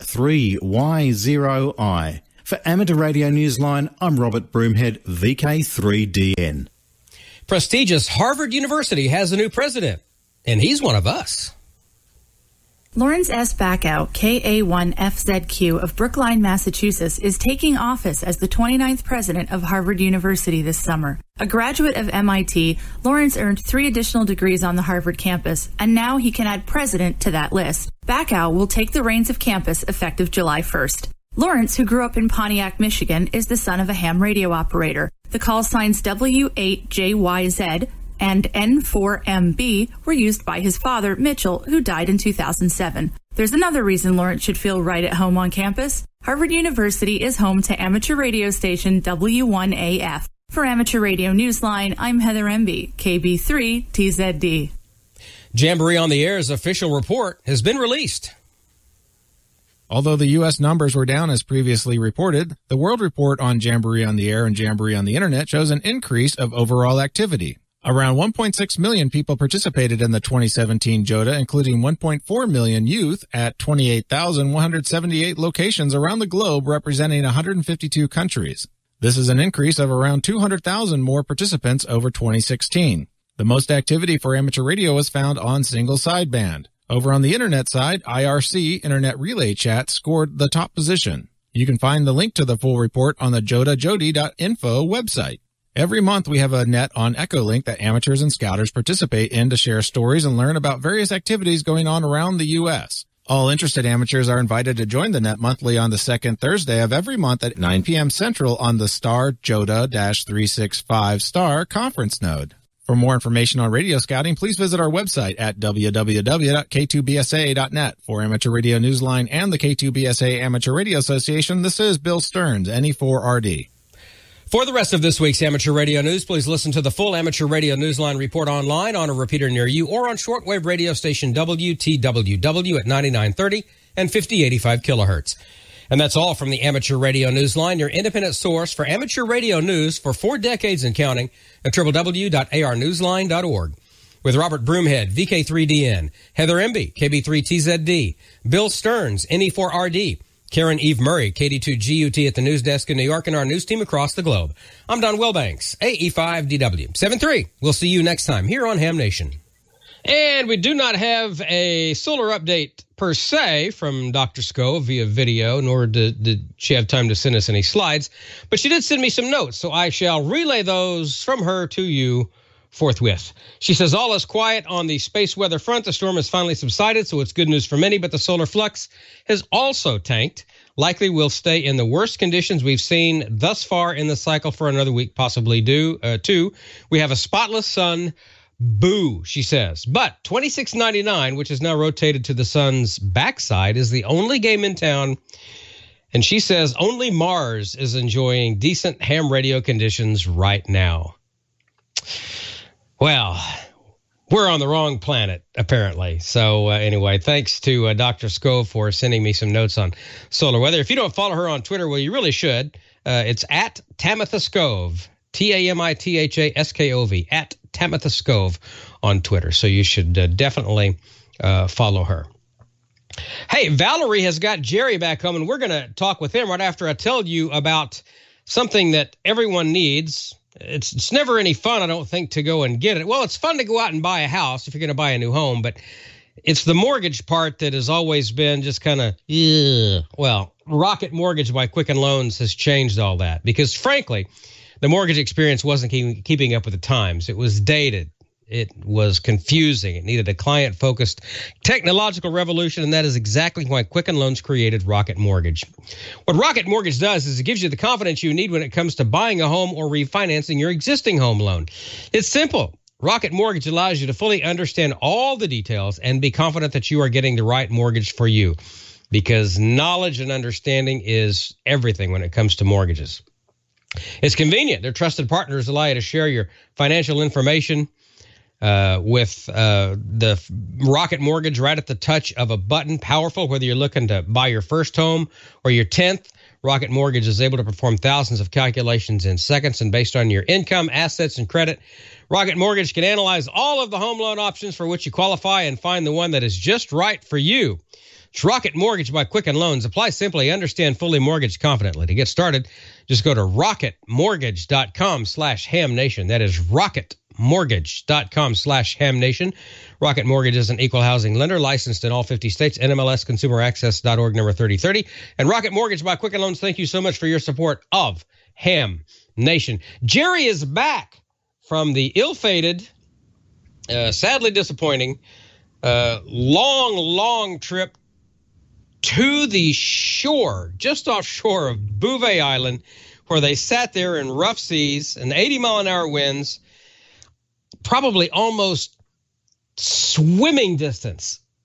3y0i. For Amateur Radio Newsline, I'm Robert Broomhead, V K three D N. Prestigious Harvard University has a new president, and he's one of us. Lawrence S. Bacow, K A one F Z Q of Brookline, Massachusetts, is taking office as the twenty-ninth president of Harvard University this summer. A graduate of M I T, Lawrence earned three additional degrees on the Harvard campus, and now he can add president to that list. Bacow will take the reins of campus effective July first. Lawrence, who grew up in Pontiac, Michigan, is the son of a ham radio operator. The call signs W eight J Y Z and N four M B were used by his father, Mitchell, who died in two thousand seven. There's another reason Lawrence should feel right at home on campus. Harvard University is home to amateur radio station W one A F. For Amateur Radio Newsline, I'm Heather Emby, K B three T Z D. Jamboree on the Air's official report has been released. Although the U S numbers were down as previously reported, the World Report on Jamboree on the Air and Jamboree on the Internet shows an increase of overall activity. Around one point six million people participated in the twenty seventeen JOTA, including one point four million youth at twenty-eight thousand one hundred seventy-eight locations around the globe, representing one hundred fifty-two countries. This is an increase of around two hundred thousand more participants over twenty sixteen. The most activity for amateur radio was found on single sideband. Over on the Internet side, I R C, Internet Relay Chat, scored the top position. You can find the link to the full report on the jota jody dot info website. Every month we have a net on Echolink that amateurs and scouters participate in to share stories and learn about various activities going on around the U S. All interested amateurs are invited to join the net monthly on the second Thursday of every month at nine p.m. Central on the Star Jota three sixty-five Star conference node. For more information on radio scouting, please visit our website at w w w dot k two b s a dot net. For Amateur Radio Newsline and the K two B S A Amateur Radio Association, this is Bill Stearns, N E four R D. For the rest of this week's Amateur Radio News, please listen to the full Amateur Radio Newsline report online on a repeater near you or on shortwave radio station W T W W at ninety-nine thirty and fifty eighty-five kilohertz. And that's all from the Amateur Radio Newsline, your independent source for amateur radio news for four decades and counting at w w w dot a r newsline dot org. With Robert Broomhead, V K three D N, Heather Emby, K B three T Z D, Bill Stearns, N E four R D, Karen Eve Murray, K D two G U T at the news desk in New York, and our news team across the globe. I'm Don Wilbanks, A E five D W seven three. We'll see you next time here on Ham Nation. And we do not have a solar update per se from Doctor Scove via video, nor did, did she have time to send us any slides. But she did send me some notes, so I shall relay those from her to you forthwith. She says, all is quiet on the space weather front. The storm has finally subsided, so it's good news for many, but the solar flux has also tanked. Likely will stay in the worst conditions we've seen thus far in the cycle for another week, possibly due, uh, two. We have a spotless sun. Boo, she says. But twenty-six ninety-nine, which is now rotated to the sun's backside, is the only game in town. And she says only Mars is enjoying decent ham radio conditions right now. Well, we're on the wrong planet, apparently. So uh, anyway, thanks to uh, Doctor Scove for sending me some notes on solar weather. If you don't follow her on Twitter, well, you really should. Uh, it's at Tamitha Scove, T A M I T H A S K O V, at Tamitha Scove on Twitter. So you should uh, definitely uh, follow her. Hey, Valerie has got Jerry back home, and we're going to talk with him right after I tell you about something that everyone needs. It's it's never any fun, I don't think, to go and get it. Well, it's fun to go out and buy a house if you're going to buy a new home, but it's the mortgage part that has always been just kind of, yeah. Well, Rocket Mortgage by Quicken Loans has changed all that because, frankly, the mortgage experience wasn't keep, keeping up with the times. It was dated. It was confusing. It needed a client-focused technological revolution, and that is exactly why Quicken Loans created Rocket Mortgage. What Rocket Mortgage does is it gives you the confidence you need when it comes to buying a home or refinancing your existing home loan. It's simple. Rocket Mortgage allows you to fully understand all the details and be confident that you are getting the right mortgage for you, because knowledge and understanding is everything when it comes to mortgages. It's convenient. Their trusted partners allow you to share your financial information uh, with uh, the Rocket Mortgage right at the touch of a button. Powerful, whether you're looking to buy your first home or your tenth, Rocket Mortgage is able to perform thousands of calculations in seconds, and based on your income, assets, and credit, Rocket Mortgage can analyze all of the home loan options for which you qualify and find the one that is just right for you. It's Rocket Mortgage by Quicken Loans. Apply simply, understand fully, mortgage confidently. To get started, just go to rocket mortgage dot com slash ham nation. That is rocket mortgage dot com slash ham nation. Rocket Mortgage is an equal housing lender licensed in all fifty states, N M L S consumer access dot org number thirty thirty. And Rocket Mortgage by Quicken Loans, thank you so much for your support of Ham Nation. Jerry is back from the ill-fated, uh, sadly disappointing, uh, long, long trip to the shore, just offshore of Bouvet Island, where they sat there in rough seas and eighty mile an hour winds, probably almost swimming distance,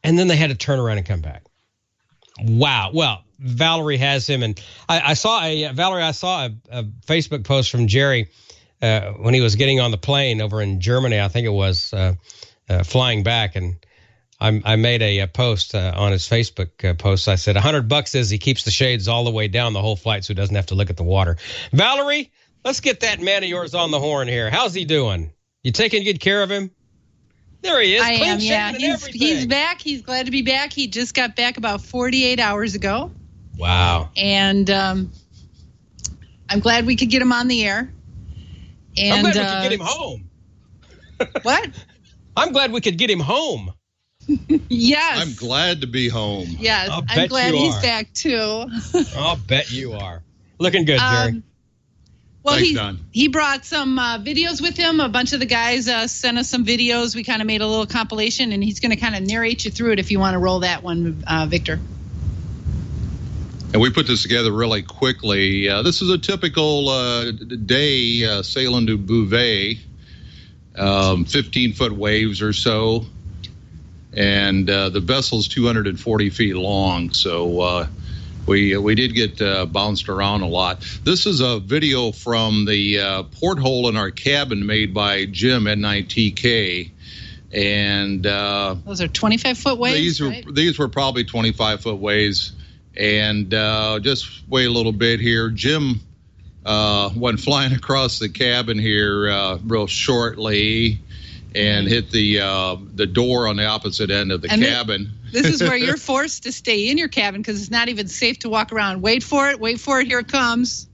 and then they had to turn around and come back. Wow. Well, Valerie has him, and I, I saw a Valerie. I saw a, a Facebook post from Jerry uh, when he was getting on the plane over in Germany. I think it was uh, uh, flying back, and I, I made a, a post uh, on his Facebook uh, post. I said, "A hundred bucks says he keeps the shades all the way down the whole flight, so he doesn't have to look at the water." Valerie, let's get that man of yours on the horn here. How's he doing? You taking good care of him? There he is. I Clean am, shaven yeah. and He's, everything. he's back. He's glad to be back. He just got back about forty-eight hours ago. Wow. And um, I'm glad we could get him on the air. And, I'm glad we uh, could get him home. What? I'm glad we could get him home. Yes. I'm glad to be home. Yes. I'll I'm bet glad you he's are. back, too. I'll bet you are. Looking good, Jerry. Um, Well, Thanks, he Don. he brought some uh, videos with him. A bunch of the guys uh, sent us some videos. We kind of made a little compilation, and he's going to kind of narrate you through it if you want to roll that one, uh, Victor. And we put this together really quickly. Uh, this is a typical uh, day uh, sailing to Bouvet, um, fifteen-foot waves or so. And uh, the vessel's two hundred forty feet long, so uh, we we did get uh, bounced around a lot. This is a video from the uh, porthole in our cabin made by Jim at N I T K. And uh, Those are twenty-five foot waves, these were right? these were probably twenty-five foot waves. And uh, just wait a little bit here. Jim uh, went flying across the cabin here uh, real shortly and hit the uh, the door on the opposite end of the And thi- cabin. This is where you're forced to stay in your cabin because it's not even safe to walk around. Wait for it. Wait for it. Here it comes.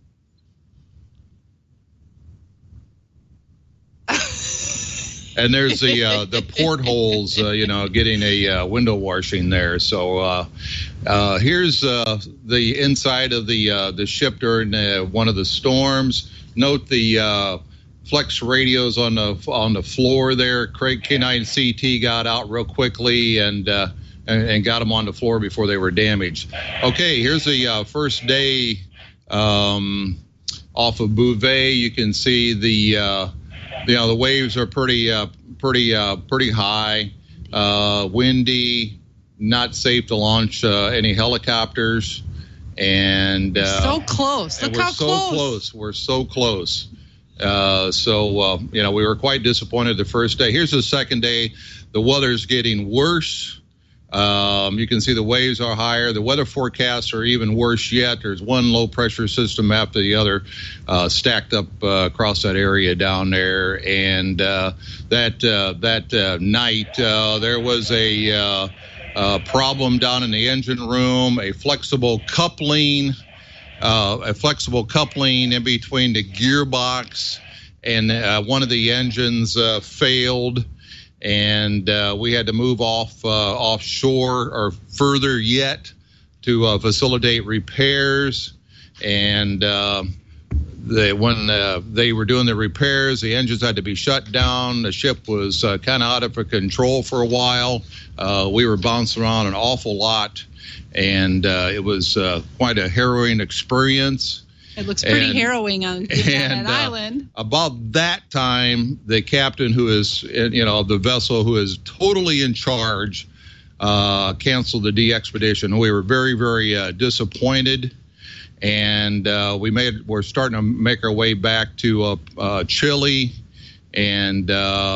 And there's the uh, the portholes, uh, you know, getting a uh, window washing there. So uh, uh, here's uh, the inside of the uh, the ship during uh, one of the storms. Note the uh, flex radios on the on the floor there. Craig K nine C T got out real quickly and uh, and, and got them on the floor before they were damaged. Okay, here's the uh, first day um, off of Bouvet. You can see the uh, you know the waves are pretty uh, pretty uh, pretty high, uh, windy, not safe to launch uh, any helicopters. And uh, so close. Look and we're how so close. close. We're so close. Uh, so, uh, you know, we were quite disappointed the first day. Here's the second day. The weather's getting worse. Um, you can see the waves are higher. The weather forecasts are even worse yet. There's one low pressure system after the other uh, stacked up uh, across that area down there. And uh, that uh, that uh, night, uh, there was a uh, uh, problem down in the engine room, a flexible coupling. Uh, a flexible coupling in between the gearbox and uh, one of the engines uh, failed, and uh, we had to move off uh, offshore or further yet to uh, facilitate repairs. And uh, they, when uh, they were doing the repairs, the engines had to be shut down. The ship was uh, kind of out of control for a while. Uh, we were bouncing around an awful lot. And uh, it was uh, quite a harrowing experience. It looks pretty And- harrowing on, on and, that uh, island. About that time, the captain, who is, you know, of the vessel, who is totally in charge, uh, canceled the de-expedition. We were very, very uh, disappointed, and uh, we made we're starting to make our way back to uh, uh, Chile, and uh,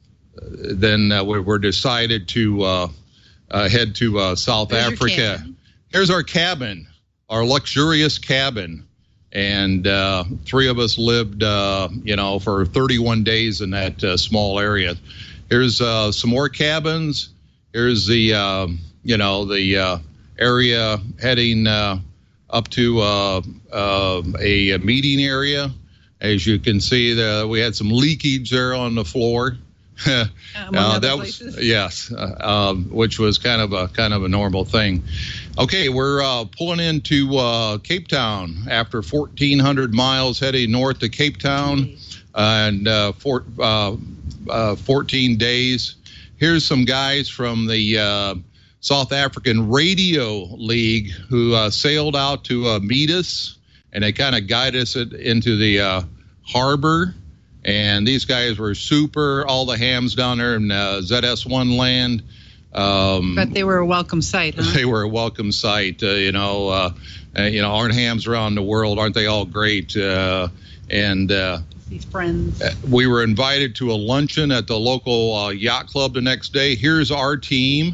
then uh, we were decided to uh, uh, head to uh, South There's your Africa. cabin. Here's our cabin, our luxurious cabin. And uh, three of us lived, uh, you know, for thirty-one days in that uh, small area. Here's uh, some more cabins. Here's the, uh, you know, the uh, area heading uh, up to uh, uh, a, a meeting area. As you can see, the, we had some leakage there on the floor. Among Uh, other that was places. yes, uh, um, which was kind of a kind of a normal thing. Okay, we're uh, pulling into uh, Cape Town after fourteen hundred miles heading north to Cape Town, and uh, for, uh, uh, fourteen days. Here's some guys from the uh, South African Radio League who uh, sailed out to uh, meet us, and they kind of guided us into the uh, harbor. And these guys were super. All the hams down there in uh, Z S one land Um, but they were a welcome sight, huh? They were a welcome sight. Uh, you know, uh, uh, you know, aren't hams around the world? Aren't they all great? Uh, and uh, These friends. We were invited to a luncheon at the local uh, yacht club the next day. Here's our team.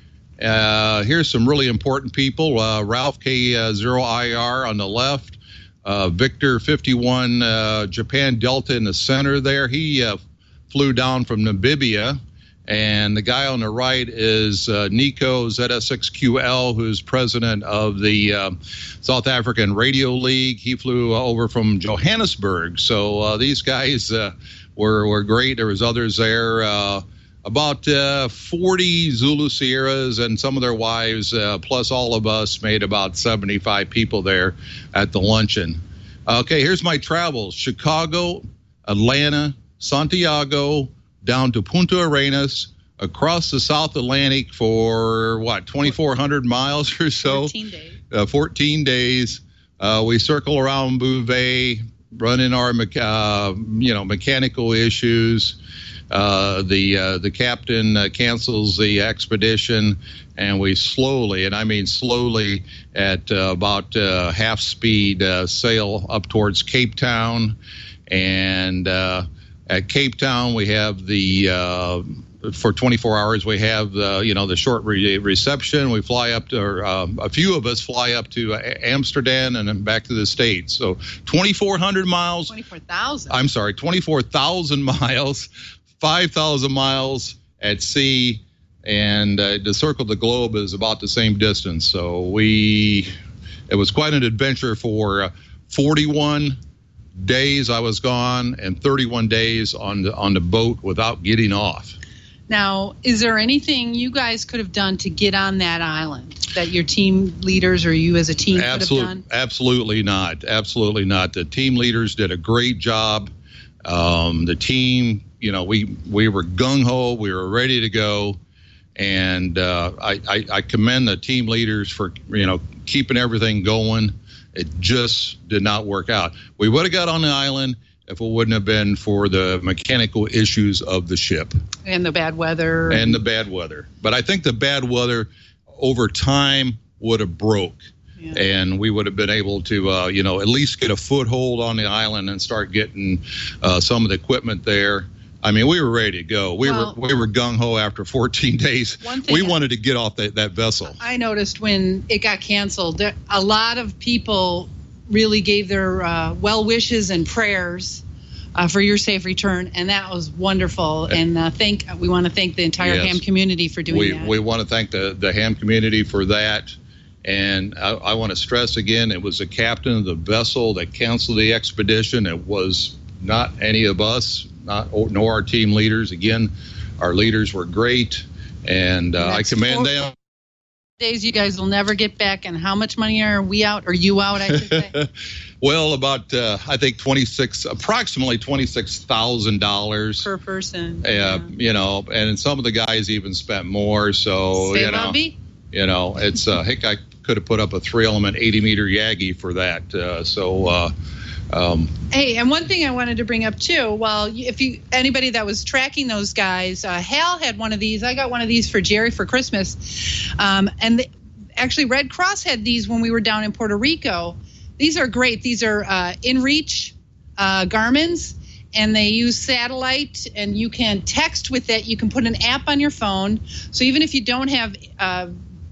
Uh, here's some really important people. Uh, Ralph K zero I R on the left. Uh, Victor fifty-one uh, Japan Delta in the center there. He uh, flew down from Namibia. And the guy on the right is uh, Nico Z S six Q L, who's president of the uh, South African Radio League. He flew uh, over from Johannesburg. So uh, these guys uh, were, were great. There was others there. Uh, about uh, forty Zulu Sierras and some of their wives, uh, plus all of us, made about seventy-five people there at the luncheon. Okay, here's my travels. Chicago, Atlanta, Santiago, down to Punta Arenas, across the South Atlantic for, what, twenty-four hundred miles or so? fourteen days. Uh, fourteen days. Uh, we circle around Bouvet, running our, uh, you know, mechanical issues. Uh, the uh, the captain uh, cancels the expedition, and we slowly, and I mean slowly, at uh, about uh, half speed, uh, sail up towards Cape Town. And uh, at Cape Town, we have the uh, for twenty-four hours, we have the you know the short re- reception. We fly up to, or uh, a few of us fly up to uh, Amsterdam and then back to the States. So twenty-four hundred miles. twenty-four thousand. I'm sorry, twenty-four thousand miles. five thousand miles at sea, and uh, to circle the globe is about the same distance. So we, it was quite an adventure for uh, forty-one days I was gone and thirty-one days on the, on the boat without getting off. Now, is there anything you guys could have done to get on that island that your team leaders or you as a team Absolute, could have done? Absolutely not. Absolutely not. The team leaders did a great job. Um, the team, you know, we, we were gung-ho. We were ready to go. And uh, I, I, I commend the team leaders for, you know, keeping everything going. It just did not work out. We would have got on the island if it wouldn't have been for the mechanical issues of the ship. And the bad weather. And the bad weather. But I think the bad weather over time would have broke. Yeah. And we would have been able to, uh, you know, at least get a foothold on the island and start getting uh, some of the equipment there. I mean, we were ready to go. We well, were we were gung-ho after fourteen days. We wanted to get off that, that vessel. I noticed when it got canceled, a lot of people really gave their uh, well wishes and prayers uh, for your safe return, and that was wonderful. And uh, thank we want to thank the entire yes. ham community for doing we, that. We want to thank the, the ham community for that. And I, I want to stress again, it was the captain of the vessel that canceled the expedition. It was not any of us, not nor our team leaders. Again, our leaders were great, and uh, I commend them. Days you guys will never get back. And how much money are we out, or you out, I should say? Well, about uh, I think twenty-six, approximately twenty-six thousand dollars per person. Uh, yeah. You know, and some of the guys even spent more. So Stay you know, lobby? you know, it's uh, heck, I could have put up a three-element eighty meter Yagi for that. Uh, so. Uh, Um, hey, and one thing I wanted to bring up too, well, if you anybody that was tracking those guys, uh, Hal had one of these. I got one of these for Jerry for Christmas, um, and the, actually Red Cross had these when we were down in Puerto Rico. These are great. These are uh, InReach uh, Garmin's, and they use satellite, and you can text with it. You can put an app on your phone, so even if you don't have uh,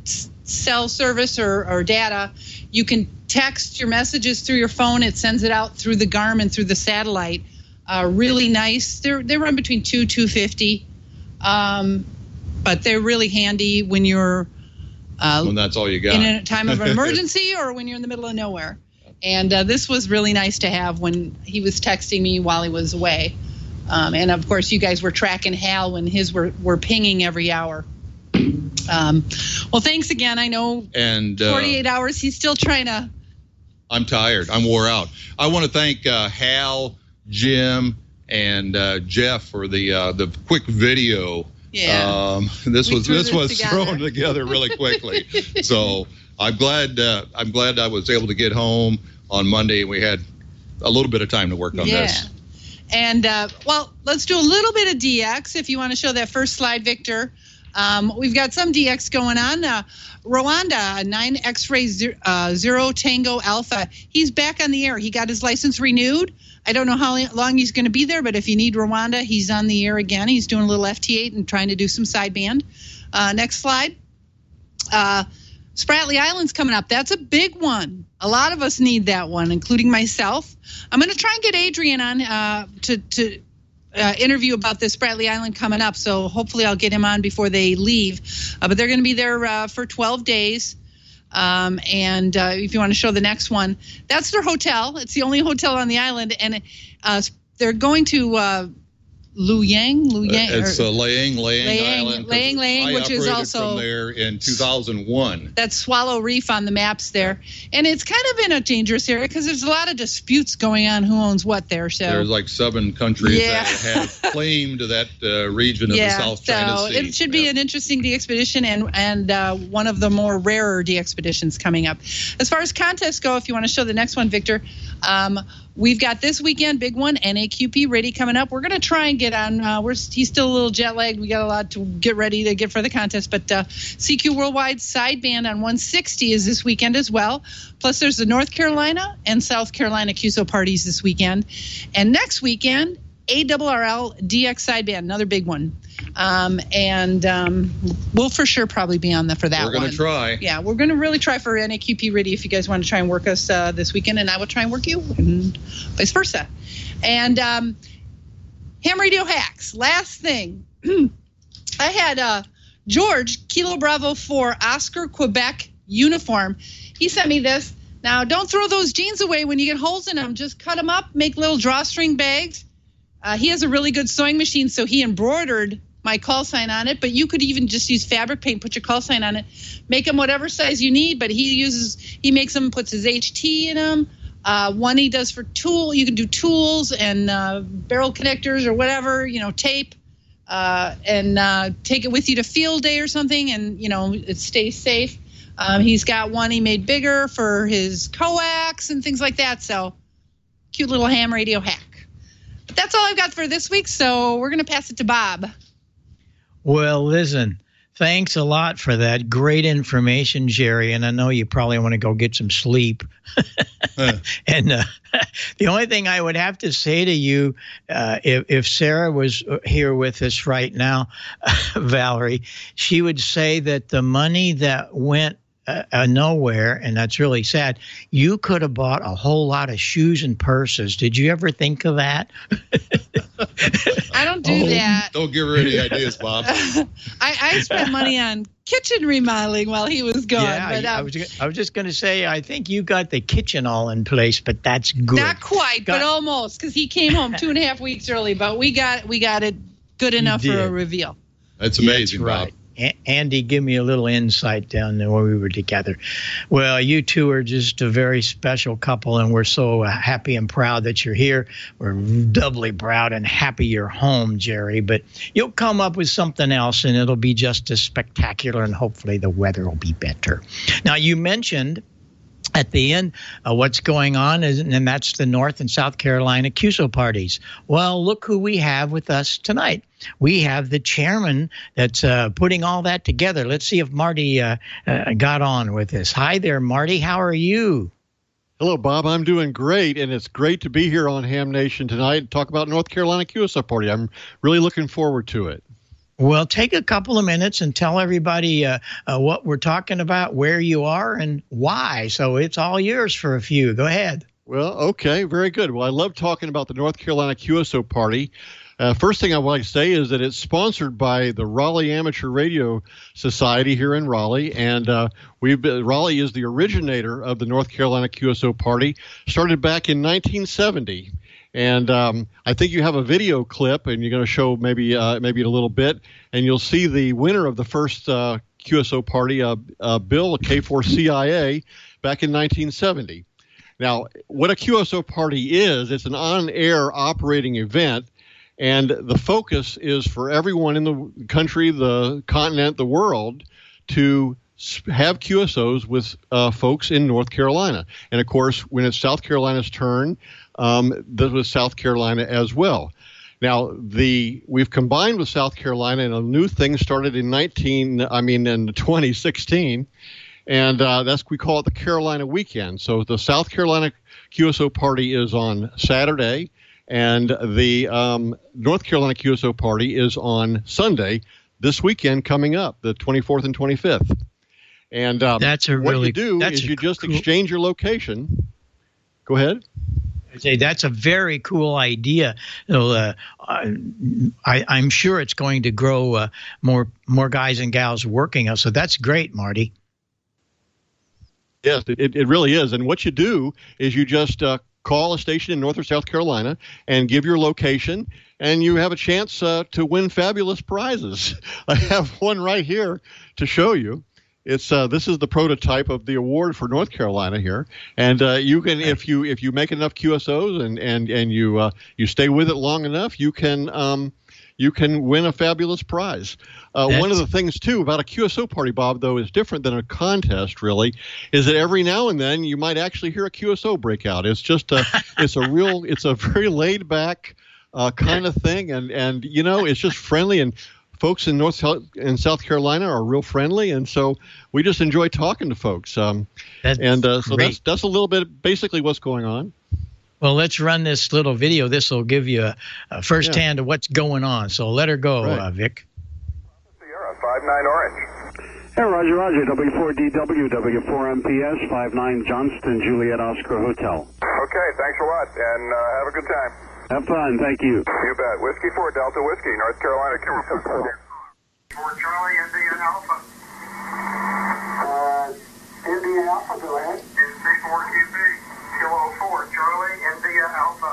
cell service or, or data, you can text your messages through your phone. It sends it out through the Garmin, through the satellite. Uh, really nice. They're they run between two two fifty, um, but they're really handy when you're uh, when that's all you got in a time of emergency or when you're in the middle of nowhere. And uh, this was really nice to have when he was texting me while he was away. Um, and of course, you guys were tracking Hal when his were were pinging every hour. Um, well, thanks again. I know and uh, forty-eight hours. He's still trying to. I'm tired. I'm wore out. I want to thank uh, Hal, Jim, and uh, Jeff for the uh, the quick video. Yeah. Um, this we was this, this was together. thrown together really quickly. So I'm glad uh, I'm glad I was able to get home on Monday. We had a little bit of time to work on yeah. this. And uh, well, let's do a little bit of D X if you want to show that first slide, Victor. Um, we've got some D X going on. Uh, Rwanda, nine X-ray zero, uh, zero Tango Alpha. He's back on the air. He got his license renewed. I don't know how long he's going to be there, but if you need Rwanda, he's on the air again. He's doing a little F T eight and trying to do some sideband. Uh, next slide. Uh, Spratly Island's coming up. That's a big one. A lot of us need that one, including myself. I'm going to try and get Adrian on uh, to to uh, interview about this Spratly Island coming up. So hopefully I'll get him on before they leave. Uh, but they're going to be there uh, for twelve days. Um, and uh, if you want to show the next one, that's their hotel. It's the only hotel on the island, and uh, they're going to uh, Luyang, Luyang. Uh, it's uh, Layang, Layang, Layang, Island. Layang, Layang, which is also from there in two thousand one. That's Swallow Reef on the maps there, and it's kind of in a dangerous area because there's a lot of disputes going on who owns what there. So there's like seven countries yeah. that have claim to that uh, region of yeah, the South so China Sea. It should be yeah. an interesting de-expedition and and uh, one of the more rarer de-expeditions coming up. As far as contests go, if you want to show the next one, Victor. Um, We've got this weekend, big one, N A Q P ready coming up. We're going to try and get on. Uh, we're he's still a little jet lagged. We got a lot to get ready to get for the contest. But uh, C Q Worldwide sideband on one sixty is this weekend as well. Plus, there's the North Carolina and South Carolina Q S O parties this weekend. And next weekend, A R R L D X sideband, another big one. Um, and um, we'll for sure probably be on the for that one. We're going to try. Yeah, we're going to really try for N A Q P ready if you guys want to try and work us uh, this weekend, and I will try and work you, and vice versa. And um, Ham Radio Hacks, last thing. I had uh, George, Kilo Bravo four, Oscar Quebec uniform. He sent me this. Now, don't throw those jeans away when you get holes in them. Just cut them up, make little drawstring bags. Uh, he has a really good sewing machine, so he embroidered my call sign on it, but you could even just use fabric paint, put your call sign on it, make them whatever size you need, but he uses, he makes them, puts his H T in them. Uh, one he does for tool, you can do tools and uh, barrel connectors or whatever, you know, tape, uh, and uh, take it with you to field day or something, and, you know, it stays safe. Um, he's got one he made bigger for his coax and things like that, so cute little ham radio hack. But that's all I've got for this week, so we're going to pass it to Bob. Well, listen, thanks a lot for that. Great information, Jerry. And I know you probably want to go get some sleep. And uh, the only thing I would have to say to you, uh, if, if Sarah was here with us right now, Valerie, she would say that the money that went Uh, uh, nowhere, and that's really sad. You could have bought a whole lot of shoes and purses. Did you ever think of that? I don't do oh, that. Don't give her any ideas, Bob. I, I spent money on kitchen remodeling while he was gone. Yeah, but, um, I was, I was just going to say, I think you got the kitchen all in place, but that's good. Not quite, got, but almost, because he came home two and a half weeks early. But we got we got it good enough for a reveal. That's amazing, that's right. Bob. Andy, give me a little insight down there when we were together. Well, you two are just a very special couple, and we're so happy and proud that you're here. We're doubly proud and happy you're home, Jerry. But you'll come up with something else, and it'll be just as spectacular, and hopefully the weather will be better. Now, you mentioned at the end, uh, what's going on, is, and that's the North and South Carolina Q S O parties. Well, look who we have with us tonight. We have the chairman that's uh, putting all that together. Let's see if Marty uh, uh, got on with this. Hi there, Marty. How are you? Hello, Bob. I'm doing great, and it's great to be here on Ham Nation tonight and talk about North Carolina Q S O party. I'm really looking forward to it. Well, take a couple of minutes and tell everybody uh, uh, what we're talking about, where you are, and why. So it's all yours for a few. Go ahead. Well, okay, very good. Well, I love talking about the North Carolina Q S O party. Uh, first thing I want to say is that it's sponsored by the Raleigh Amateur Radio Society here in Raleigh, and uh, we've been, Raleigh is the originator of the North Carolina Q S O party, started back in nineteen seventy. And um, I think you have a video clip, and you're going to show maybe uh, maybe in a little bit, and you'll see the winner of the first uh, Q S O party, uh, uh, Bill K four C I A, back in nineteen seventy. Now, what a Q S O party is, it's an on-air operating event, and the focus is for everyone in the country, the continent, the world, to have Q S Os with uh, folks in North Carolina. And, of course, when it's South Carolina's turn, Um, this was South Carolina as well. Now, the we've combined with South Carolina, and a new thing started in nineteen. I mean, in twenty sixteen, and uh, that's we call it the Carolina Weekend. So the South Carolina Q S O Party is on Saturday, and the um, North Carolina Q S O Party is on Sunday. This weekend coming up, the twenty-fourth and twenty-fifth. And um, that's a what really, you do is you just cool, exchange your location. Go ahead. Say that's a very cool idea. So, uh, I, I'm sure it's going to grow uh, more more guys and gals working. So that's great, Marty. Yes, it, it really is. And what you do is you just uh, call a station in North or South Carolina and give your location, and you have a chance uh, to win fabulous prizes. I have one right here to show you. It's uh, this is the prototype of the award for North Carolina here, and uh, you can if you if you make enough Q S Os and and and you uh, you stay with it long enough, you can um, you can win a fabulous prize. Uh, one of the things too about a Q S O party, Bob, though, is different than a contest. Really, is that every now and then you might actually hear a Q S O break out. It's just a it's a real it's a very laid back uh, kind of thing, and and you know it's just friendly and. Folks in North and South Carolina are real friendly, and so we just enjoy talking to folks. Um, and uh, so that's that's a little bit basically what's going on. Well, let's run this little video. This will give you a, a firsthand yeah. of what's going on. So let her go, right. uh, Vic. Sierra five nine Orange. Hey, Roger, Roger. W four D W, W four M P S, five nine Johnston, Juliet Oscar Hotel. Okay, thanks a lot, and uh, have a good time. Have fun. Thank you. You bet. Whiskey for Delta Whiskey, North Carolina. For Charlie, India Alpha. Uh, India Alpha, go ahead. N C four Q B, Kilo four, Charlie, India Alpha.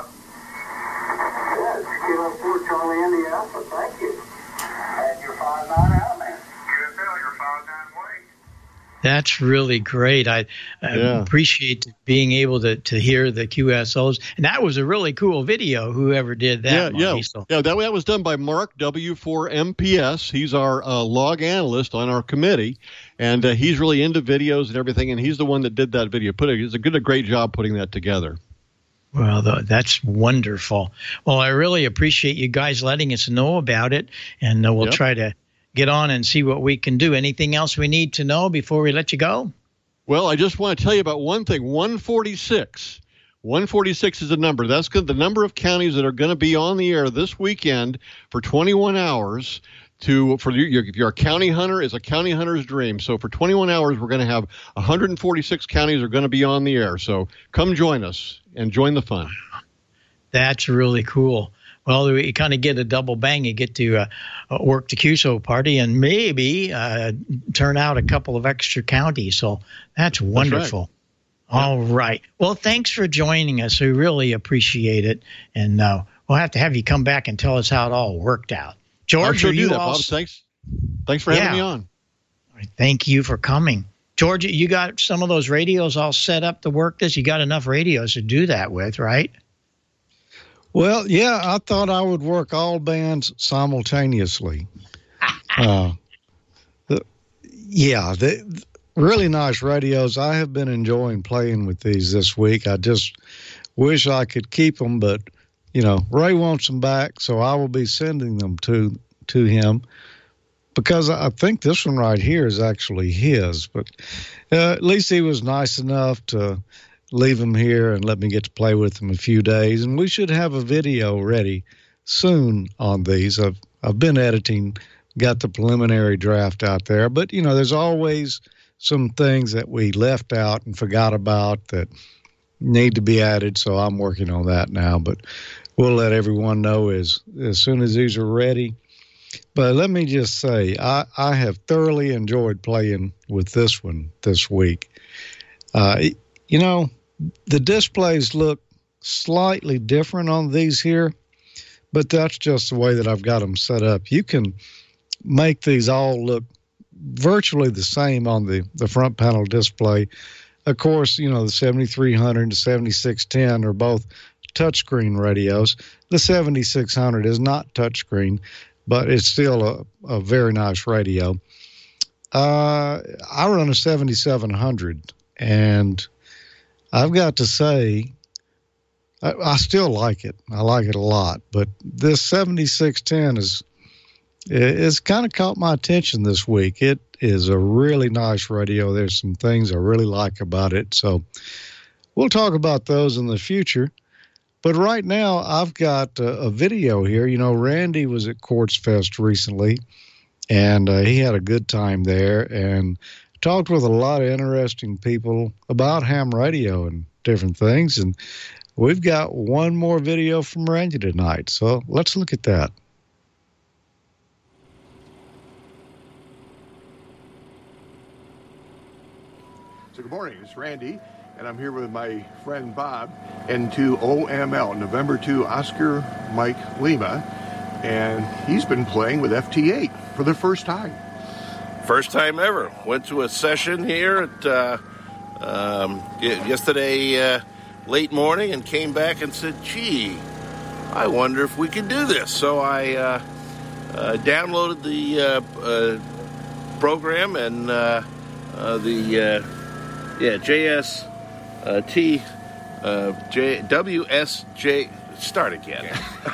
Yes, Kilo four, Charlie, India Alpha. Thank you. And you're five nine out, man. Good deal. You're five nine Wade. That's really great. I, I yeah. appreciate being able to, to hear the Q S Os. And that was a really cool video, whoever did that. Yeah, Marty, yeah. so. yeah that, that was done by Mark, W four M P S. He's our uh, log analyst on our committee. And uh, he's really into videos and everything. And he's the one that did that video. Put a, he's a good, a great job putting that together. Well, that's wonderful. Well, I really appreciate you guys letting us know about it. And uh, we'll yep. try to get on and see what we can do. Anything else we need to know before we let you go? Well, I just want to tell you about one thing. one forty-six. one forty-six is the number. That's good. The number of counties that are going to be on the air this weekend for twenty-one hours. To for you, if you're a county hunter, it's a county hunter's dream. So for twenty-one hours, we're going to have one hundred forty-six counties are going to be on the air. So come join us and join the fun. That's really cool. Well, you kind of get a double bang. You get to uh, work the Q S O party and maybe uh, turn out a couple of extra counties. So that's wonderful. That's right. All yeah. right. Well, thanks for joining us. We really appreciate it. And uh, we'll have to have you come back and tell us how it all worked out. George, sure are you that, all... Bob. Thanks. Thanks for having yeah. me on. Thank you for coming. George, you got some of those radios all set up to work this? You got enough radios to do that with, right? Well, yeah, I thought I would work all bands simultaneously. uh, the, yeah, the, really nice radios. I have been enjoying playing with these this week. I just wish I could keep them, but, you know, Ray wants them back, so I will be sending them to to him because I think this one right here is actually his. But uh, at least he was nice enough to leave them here and let me get to play with them a few days. And we should have a video ready soon on these. I've, I've been editing, got the preliminary draft out there, but you know, there's always some things that we left out and forgot about that need to be added. So I'm working on that now, but we'll let everyone know as, as soon as these are ready. But let me just say, I, I have thoroughly enjoyed playing with this one this week. Uh, You know, the displays look slightly different on these here, but that's just the way that I've got them set up. You can make these all look virtually the same on the, the front panel display. Of course, you know, the seventy-three hundred and the seventy-six ten are both touchscreen radios. The seventy-six hundred is not touchscreen, but it's still a, a very nice radio. Uh, I run a seventy-seven hundred, and I've got to say, I, I still like it. I like it a lot. But this seventy-six ten is it's kind of caught my attention this week. It is a really nice radio. There's some things I really like about it. So we'll talk about those in the future. But right now, I've got a, a video here. You know, Randy was at Quartz Fest recently, and uh, he had a good time there and talked with a lot of interesting people about ham radio and different things. And we've got one more video from Randy tonight. So let's look at that. So good morning, it's Randy, and I'm here with my friend Bob, N two O M L, November two Oscar Mike Lima, and he's been playing with F T eight for the first time. First time ever. Went to a session here at uh, um, yesterday uh, late morning and came back and said, gee, I wonder if we could do this. So I uh, uh, downloaded the uh, uh, program and uh, uh, the... Uh, Yeah, J S uh, T uh, J W S J. Start again.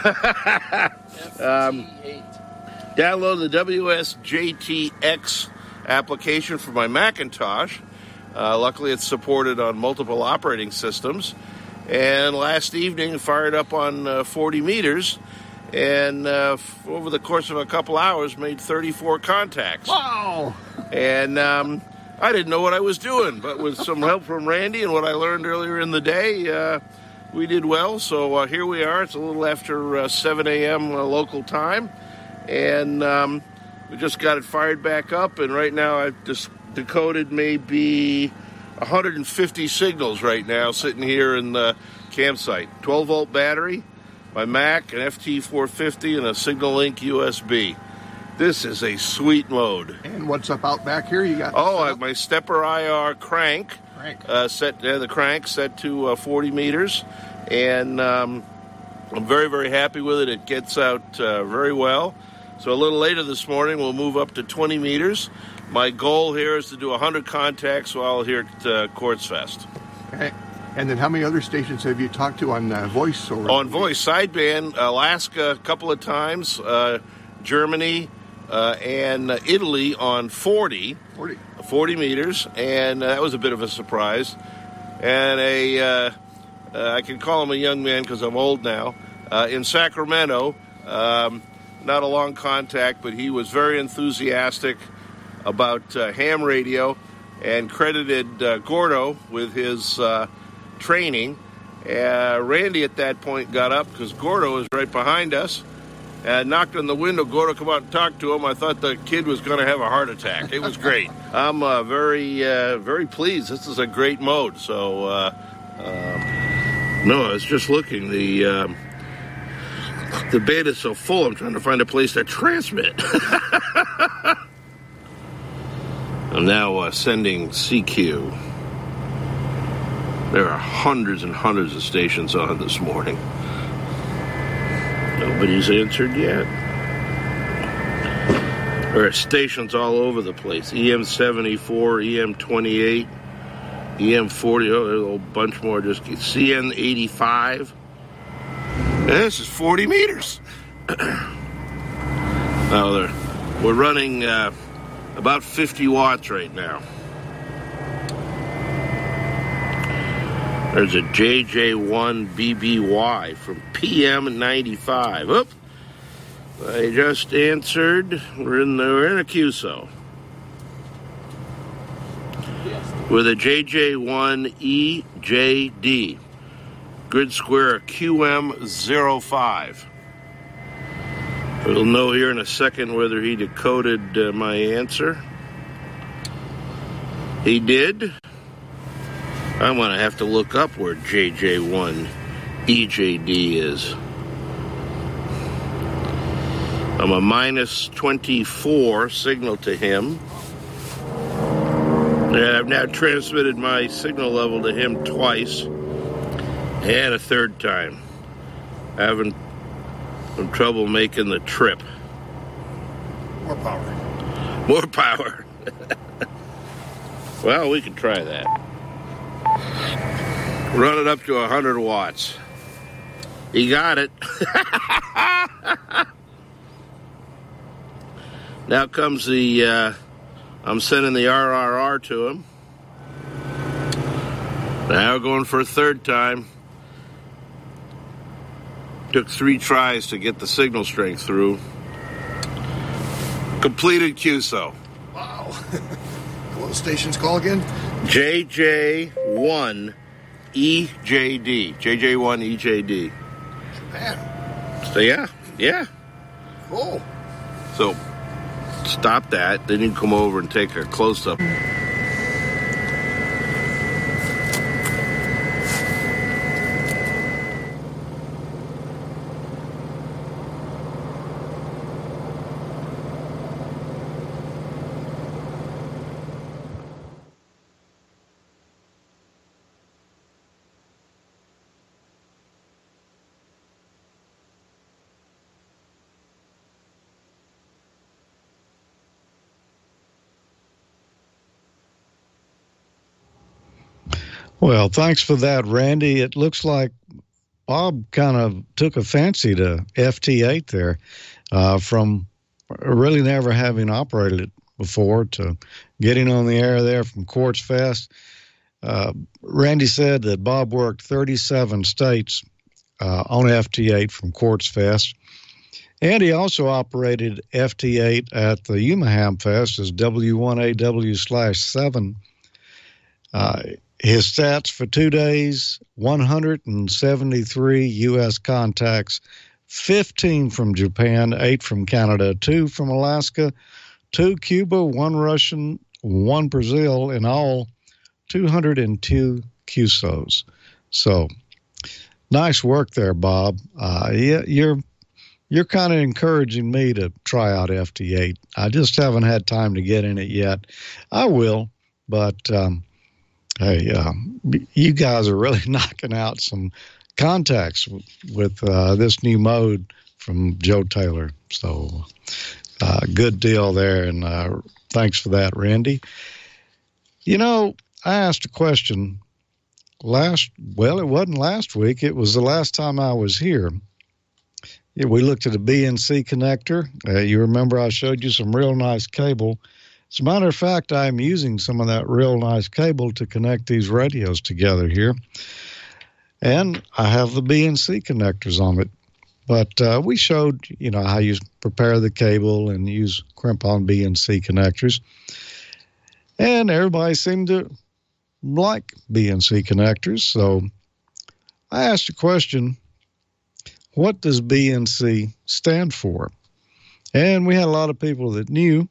um, download the W S J T X application for my Macintosh. Uh, luckily, it's supported on multiple operating systems. And last evening, fired up on uh, forty meters, and uh, f- over the course of a couple hours, made thirty-four contacts. Wow! And um, I didn't know what I was doing, but with some help from Randy and what I learned earlier in the day, uh, we did well. So uh, here we are. It's a little after uh, seven a.m. Uh, local time, and um, we just got it fired back up. And right now I've just decoded maybe one hundred fifty signals right now sitting here in the campsite. twelve volt battery, my Mac, an F T four fifty, and a SignalLink U S B. This is a sweet mode. And what's up out back here? You got oh, I have my Stepper I R crank, crank. Uh, set uh, the crank set to uh, forty meters, and um, I'm very very happy with it. It gets out uh, very well. So a little later this morning, we'll move up to twenty meters. My goal here is to do one hundred contacts while here at uh, Quartz Fest. Okay. And then how many other stations have you talked to on uh, voice? Or on voice, sideband, Alaska a couple of times, uh, Germany, Uh, and uh, Italy on forty, forty. forty meters, and uh, that was a bit of a surprise. And a, uh, uh, I can call him a young man because I'm old now, uh, in Sacramento, um, not a long contact, but he was very enthusiastic about uh, ham radio and credited uh, Gordo with his uh, training. Uh, Randy at that point got up because Gordo was right behind us. Uh, knocked on the window, Gordo come out and talk to him. I thought the kid was going to have a heart attack. It was great. I'm uh, very, uh, very pleased. This is a great mode. So, uh, uh, no, I was just looking. The um, the bed is so full, I'm trying to find a place to transmit. I'm now uh, sending C Q. There are hundreds and hundreds of stations on this morning. Nobody's answered yet. There are stations all over the place. E M seventy-four, E M twenty-eight, E M forty. Oh, there's a whole bunch more. Just C N eighty-five. And this is forty meters. Now they're, we're running uh, about fifty watts right now. There's a J J one B B Y from P M ninety-five. Oop. I just answered. We're in, the, we're in a Q S O. With a J J one E J D. Grid square Q M zero five. We'll know here in a second whether he decoded uh, my answer. He did. I'm going to have to look up where J J one E J D is. I'm a minus twenty-four signal to him. And I've now transmitted my signal level to him twice. And a third time. Having some trouble making the trip. More power. More power. Well, we can try that. Run it up to one hundred watts. He got it. Now comes the, uh, I'm sending the R R R to him. Now going for a third time. Took three tries to get the signal strength through. Completed Q S O. Wow. What the station's call again? J J one E J D. J J one E J D. Japan. So yeah, yeah. Cool. So stop that. Then you come over and take a close-up. Well, thanks for that, Randy. It looks like Bob kind of took a fancy to F T eight there, uh, from really never having operated it before to getting on the air there from Quartz Fest. Uh, Randy said that Bob worked thirty-seven states uh, on F T eight from Quartz Fest. And he also operated F T eight at the Yuma Ham Fest as W one A W slash seven. Uh, his stats for two days, one hundred seventy-three U S contacts, fifteen from Japan, eight from Canada, two from Alaska, two Cuba, one Russian, one Brazil, in all two hundred two Q S Os. So nice work there, Bob. Uh, yeah, you're you're kind of encouraging me to try out F T eight. I just haven't had time to get in it yet. I will, but um, hey, um, you guys are really knocking out some contacts w- with uh, this new mode from Joe Taylor. So uh, good deal there, and uh, thanks for that, Randy. You know, I asked a question last, well, it wasn't last week. It was the last time I was here. Yeah, we looked at a B N C connector. Uh, you remember I showed you some real nice cable. As a matter of fact, I'm using some of that real nice cable to connect these radios together here. And I have the B N C connectors on it. But uh, we showed, you know, how you prepare the cable and use crimp-on B N C connectors. And everybody seemed to like B N C connectors. So I asked a question, what does B N C stand for? And we had a lot of people that knew.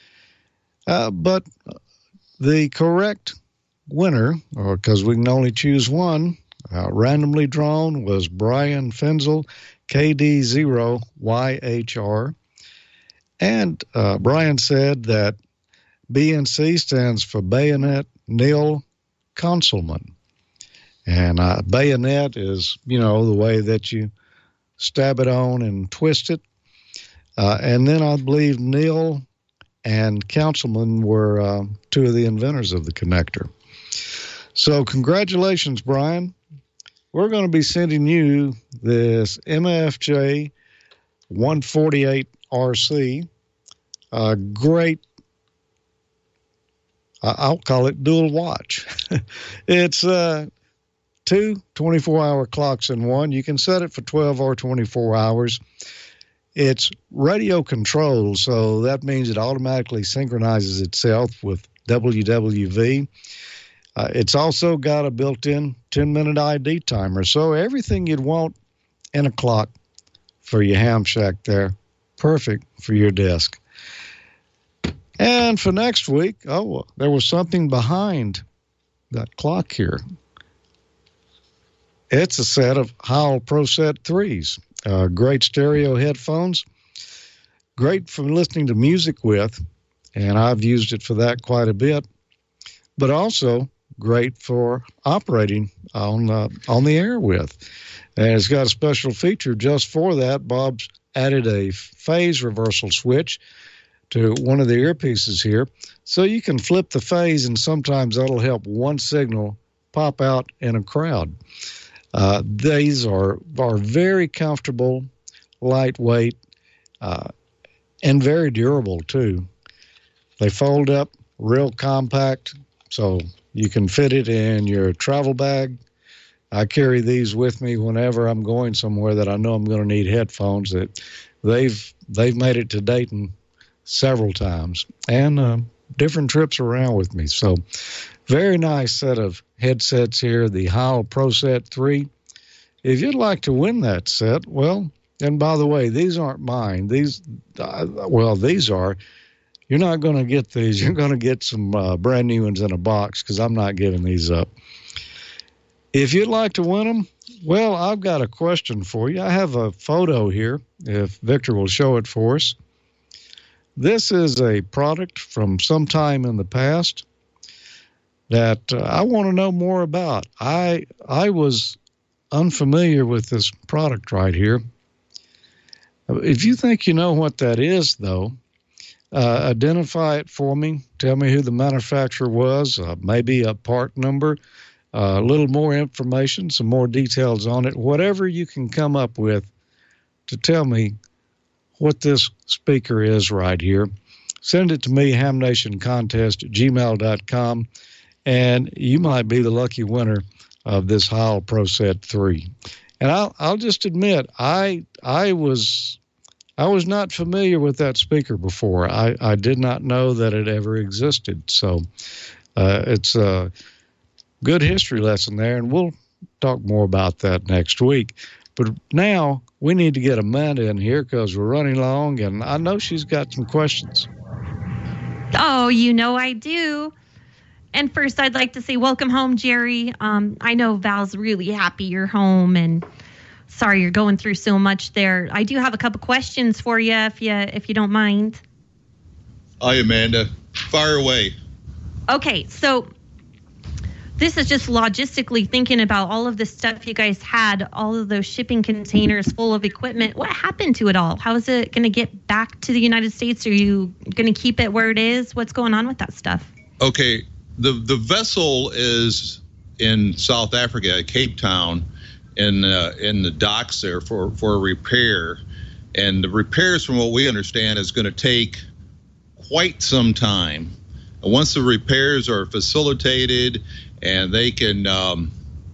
Uh, but the correct winner, or because we can only choose one, uh, randomly drawn, was Brian Fenzel, K D zero Y H R. And uh, Brian said that B N C stands for Bayonet Nil Consulman. And uh, bayonet is, you know, the way that you stab it on and twist it. Uh, and then I believe Neil and Councilman were uh, two of the inventors of the connector. So congratulations, Brian. We're going to be sending you this M F J one forty-eight R C. A great, I'll call it dual watch. It's uh, two twenty-four hour clocks in one. You can set it for twelve or twenty-four hours. It's radio controlled, so that means it automatically synchronizes itself with W W V. Uh, it's also got a built-in ten-minute I D timer, so everything you'd want in a clock for your ham shack there, perfect for your desk. And for next week, oh, there was something behind that clock here. It's a set of Heil ProSet threes. Uh, great stereo headphones. Great for listening to music with, and I've used it for that quite a bit. But also great for operating on uh, on the air with. And it's got a special feature just for that. Bob's added a phase reversal switch to one of the earpieces here, so you can flip the phase, and sometimes that'll help one signal pop out in a crowd. Uh, these are are very comfortable, lightweight, uh, and very durable too. They fold up real compact, so you can fit it in your travel bag. I carry these with me whenever I'm going somewhere that I know I'm going to need headphones. That they've they've made it to Dayton several times, and uh, different trips around with me. So, very nice set of headsets here. The Heil Pro Set three. If you'd like to win that set, well, and by the way, these aren't mine. These, uh, well, these are. You're not going to get these. You're going to get some uh, brand new ones in a box because I'm not giving these up. If you'd like to win them, well, I've got a question for you. I have a photo here, if Victor will show it for us. This is a product from some time in the past that uh, I want to know more about. I I was unfamiliar with this product right here. If you think you know what that is, though, uh, identify it for me. Tell me who the manufacturer was, uh, maybe a part number, uh, a little more information, some more details on it, whatever you can come up with to tell me what this speaker is right here. Send it to me, hamnationcontest at gmail dot com, and you might be the lucky winner of this Heil Pro Set three. And I'll, I'll just admit, I I was I was not familiar with that speaker before. I, I did not know that it ever existed. So uh, it's a good history lesson there, and we'll talk more about that next week. But now we need to get Amanda in here because we're running long, and I know she's got some questions. Oh, you know I do. And first, I'd like to say welcome home, Jerry. Um, I know Val's really happy you're home, and sorry you're going through so much there. I do have a couple questions for you, if you if you don't mind. Hi, Amanda. Fire away. Okay, so this is just logistically thinking about all of the stuff you guys had, all of those shipping containers full of equipment. What happened to it all? How is it going to get back to the United States? Are you going to keep it where it is? What's going on with that stuff? Okay, the the vessel is in South Africa, Cape Town, in uh, in the docks there for for repair, and the repairs, from what we understand, is going to take quite some time. Once the repairs are facilitated and they can um,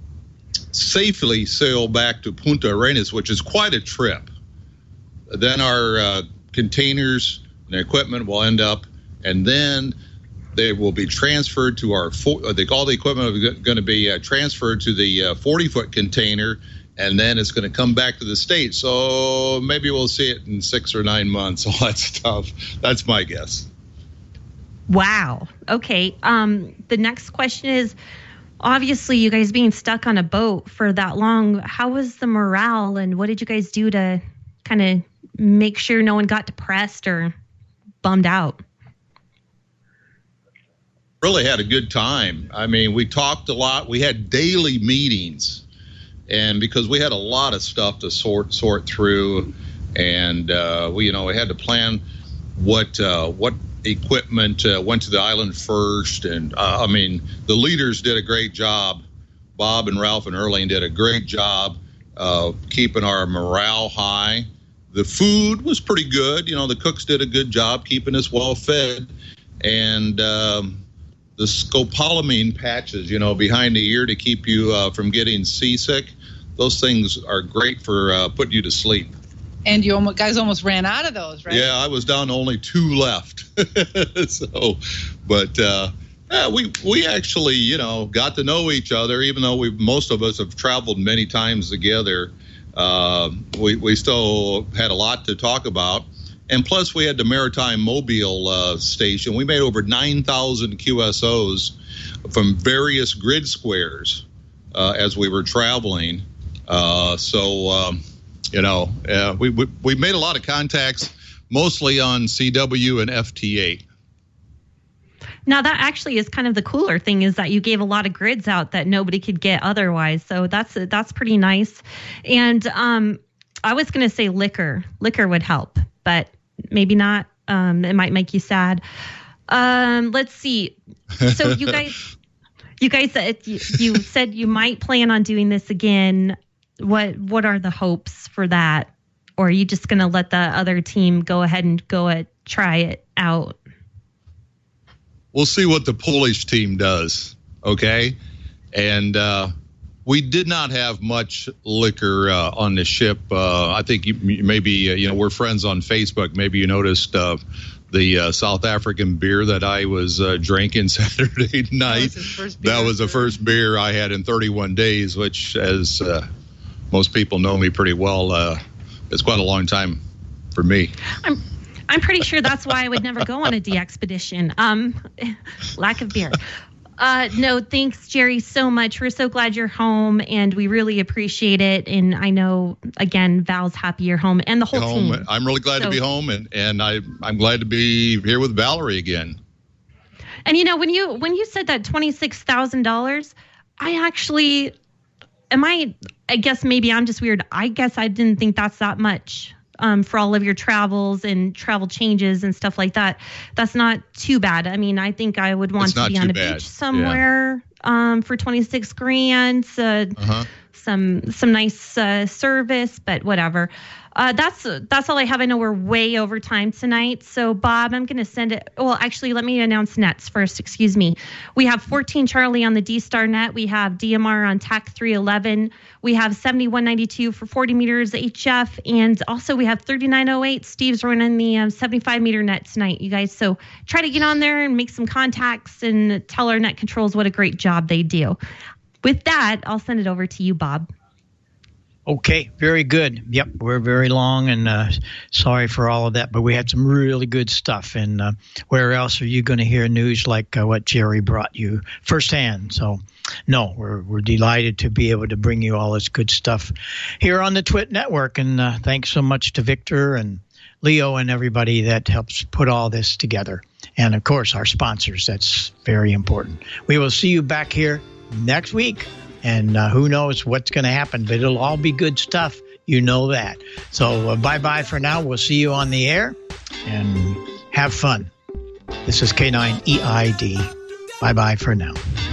safely sail back to Punta Arenas, which is quite a trip, then our uh, containers and equipment will end up, and then they will be transferred to our, they all the equipment is going to be uh, transferred to the forty-foot uh, container, and then it's going to come back to the States. So maybe we'll see it in six or nine months, all that stuff. That's my guess. Wow. Okay. Um, the next question is, obviously, you guys being stuck on a boat for that long, how was the morale, and what did you guys do to kind of make sure no one got depressed or bummed out? Really had a good time. I mean, we talked a lot. We had daily meetings, and because we had a lot of stuff to sort sort through, and uh, we, you know, we had to plan what uh, what equipment uh, went to the island first, and uh, I mean, the leaders did a great job. Bob and Ralph and Erling did a great job uh, keeping our morale high. The food was pretty good. You know, the cooks did a good job keeping us well fed, and um, the scopolamine patches, you know, behind the ear to keep you uh, from getting seasick. Those things are great for uh, putting you to sleep. And you almost, guys almost ran out of those, right? Yeah, I was down to only two left. so, but uh, yeah, we we actually, you know, got to know each other, even though we most of us have traveled many times together. Uh, we we still had a lot to talk about. And plus, we had the Maritime Mobile uh, station. We made over nine thousand Q S Os from various grid squares uh, as we were traveling. Uh, so, um, you know, uh, we, we we made a lot of contacts, mostly on C W and F T A. Now, that actually is kind of the cooler thing, is that you gave a lot of grids out that nobody could get otherwise. So that's that's pretty nice. And um, I was going to say liquor. Liquor would help, but maybe not. Um, it might make you sad. Um, let's see. So you guys, You guys, uh, you, you said you might plan on doing this again. What What are the hopes for that? Or are you just going to let the other team go ahead and go at, try it out? We'll see what the Polish team does, okay? And uh, we did not have much liquor uh, on the ship. Uh, I think you, maybe, uh, you know, we're friends on Facebook. Maybe you noticed uh, the uh, South African beer that I was uh, drinking Saturday night. That was, that was the first beer I had in thirty-one days, which, as uh, most people know me pretty well, uh, it's quite a long time for me. I'm I'm pretty sure that's why I would never go on a de-expedition. Um, lack of beer. Uh, no, thanks, Jerry, so much. We're so glad you're home, and we really appreciate it. And I know, again, Val's happy you're home, and the whole home. team. I'm really glad so, to be home, and, and I, I'm glad to be here with Valerie again. And, you know, when you when you said that twenty-six thousand dollars, I actually, am I, I guess maybe I'm just weird. I guess I didn't think that's that much. Um, for all of your travels and travel changes and stuff like that. That's not too bad. I mean, I think I would want to be on a bad. beach somewhere yeah. um, for twenty-six grand, uh, uh-huh. some some nice uh, service, but whatever. Uh, that's that's all I have. I know we're way over time tonight. So, Bob, I'm going to send it. Well, actually, let me announce nets first. Excuse me. We have fourteen Charlie on the D-Star net. We have D M R on T A C three eleven. We have seventy-one ninety-two for forty meters H F. And also we have thirty-nine oh eight. Steve's running the um, seventy-five meter net tonight, you guys. So try to get on there and make some contacts and tell our net controls what a great job they do. With that, I'll send it over to you, Bob. Okay, very good. Yep, we're very long, and uh, sorry for all of that, but we had some really good stuff. And uh, where else are you going to hear news like uh, what Jerry brought you firsthand? So, no, we're we're delighted to be able to bring you all this good stuff here on the Twit Network. And uh, thanks so much to Victor and Leo and everybody that helps put all this together. And, of course, our sponsors. That's very important. We will see you back here next week. And uh, who knows what's going to happen, but it'll all be good stuff. You know that. So uh, bye-bye for now. We'll see you on the air, and have fun. This is K nine E I D. Bye-bye for now.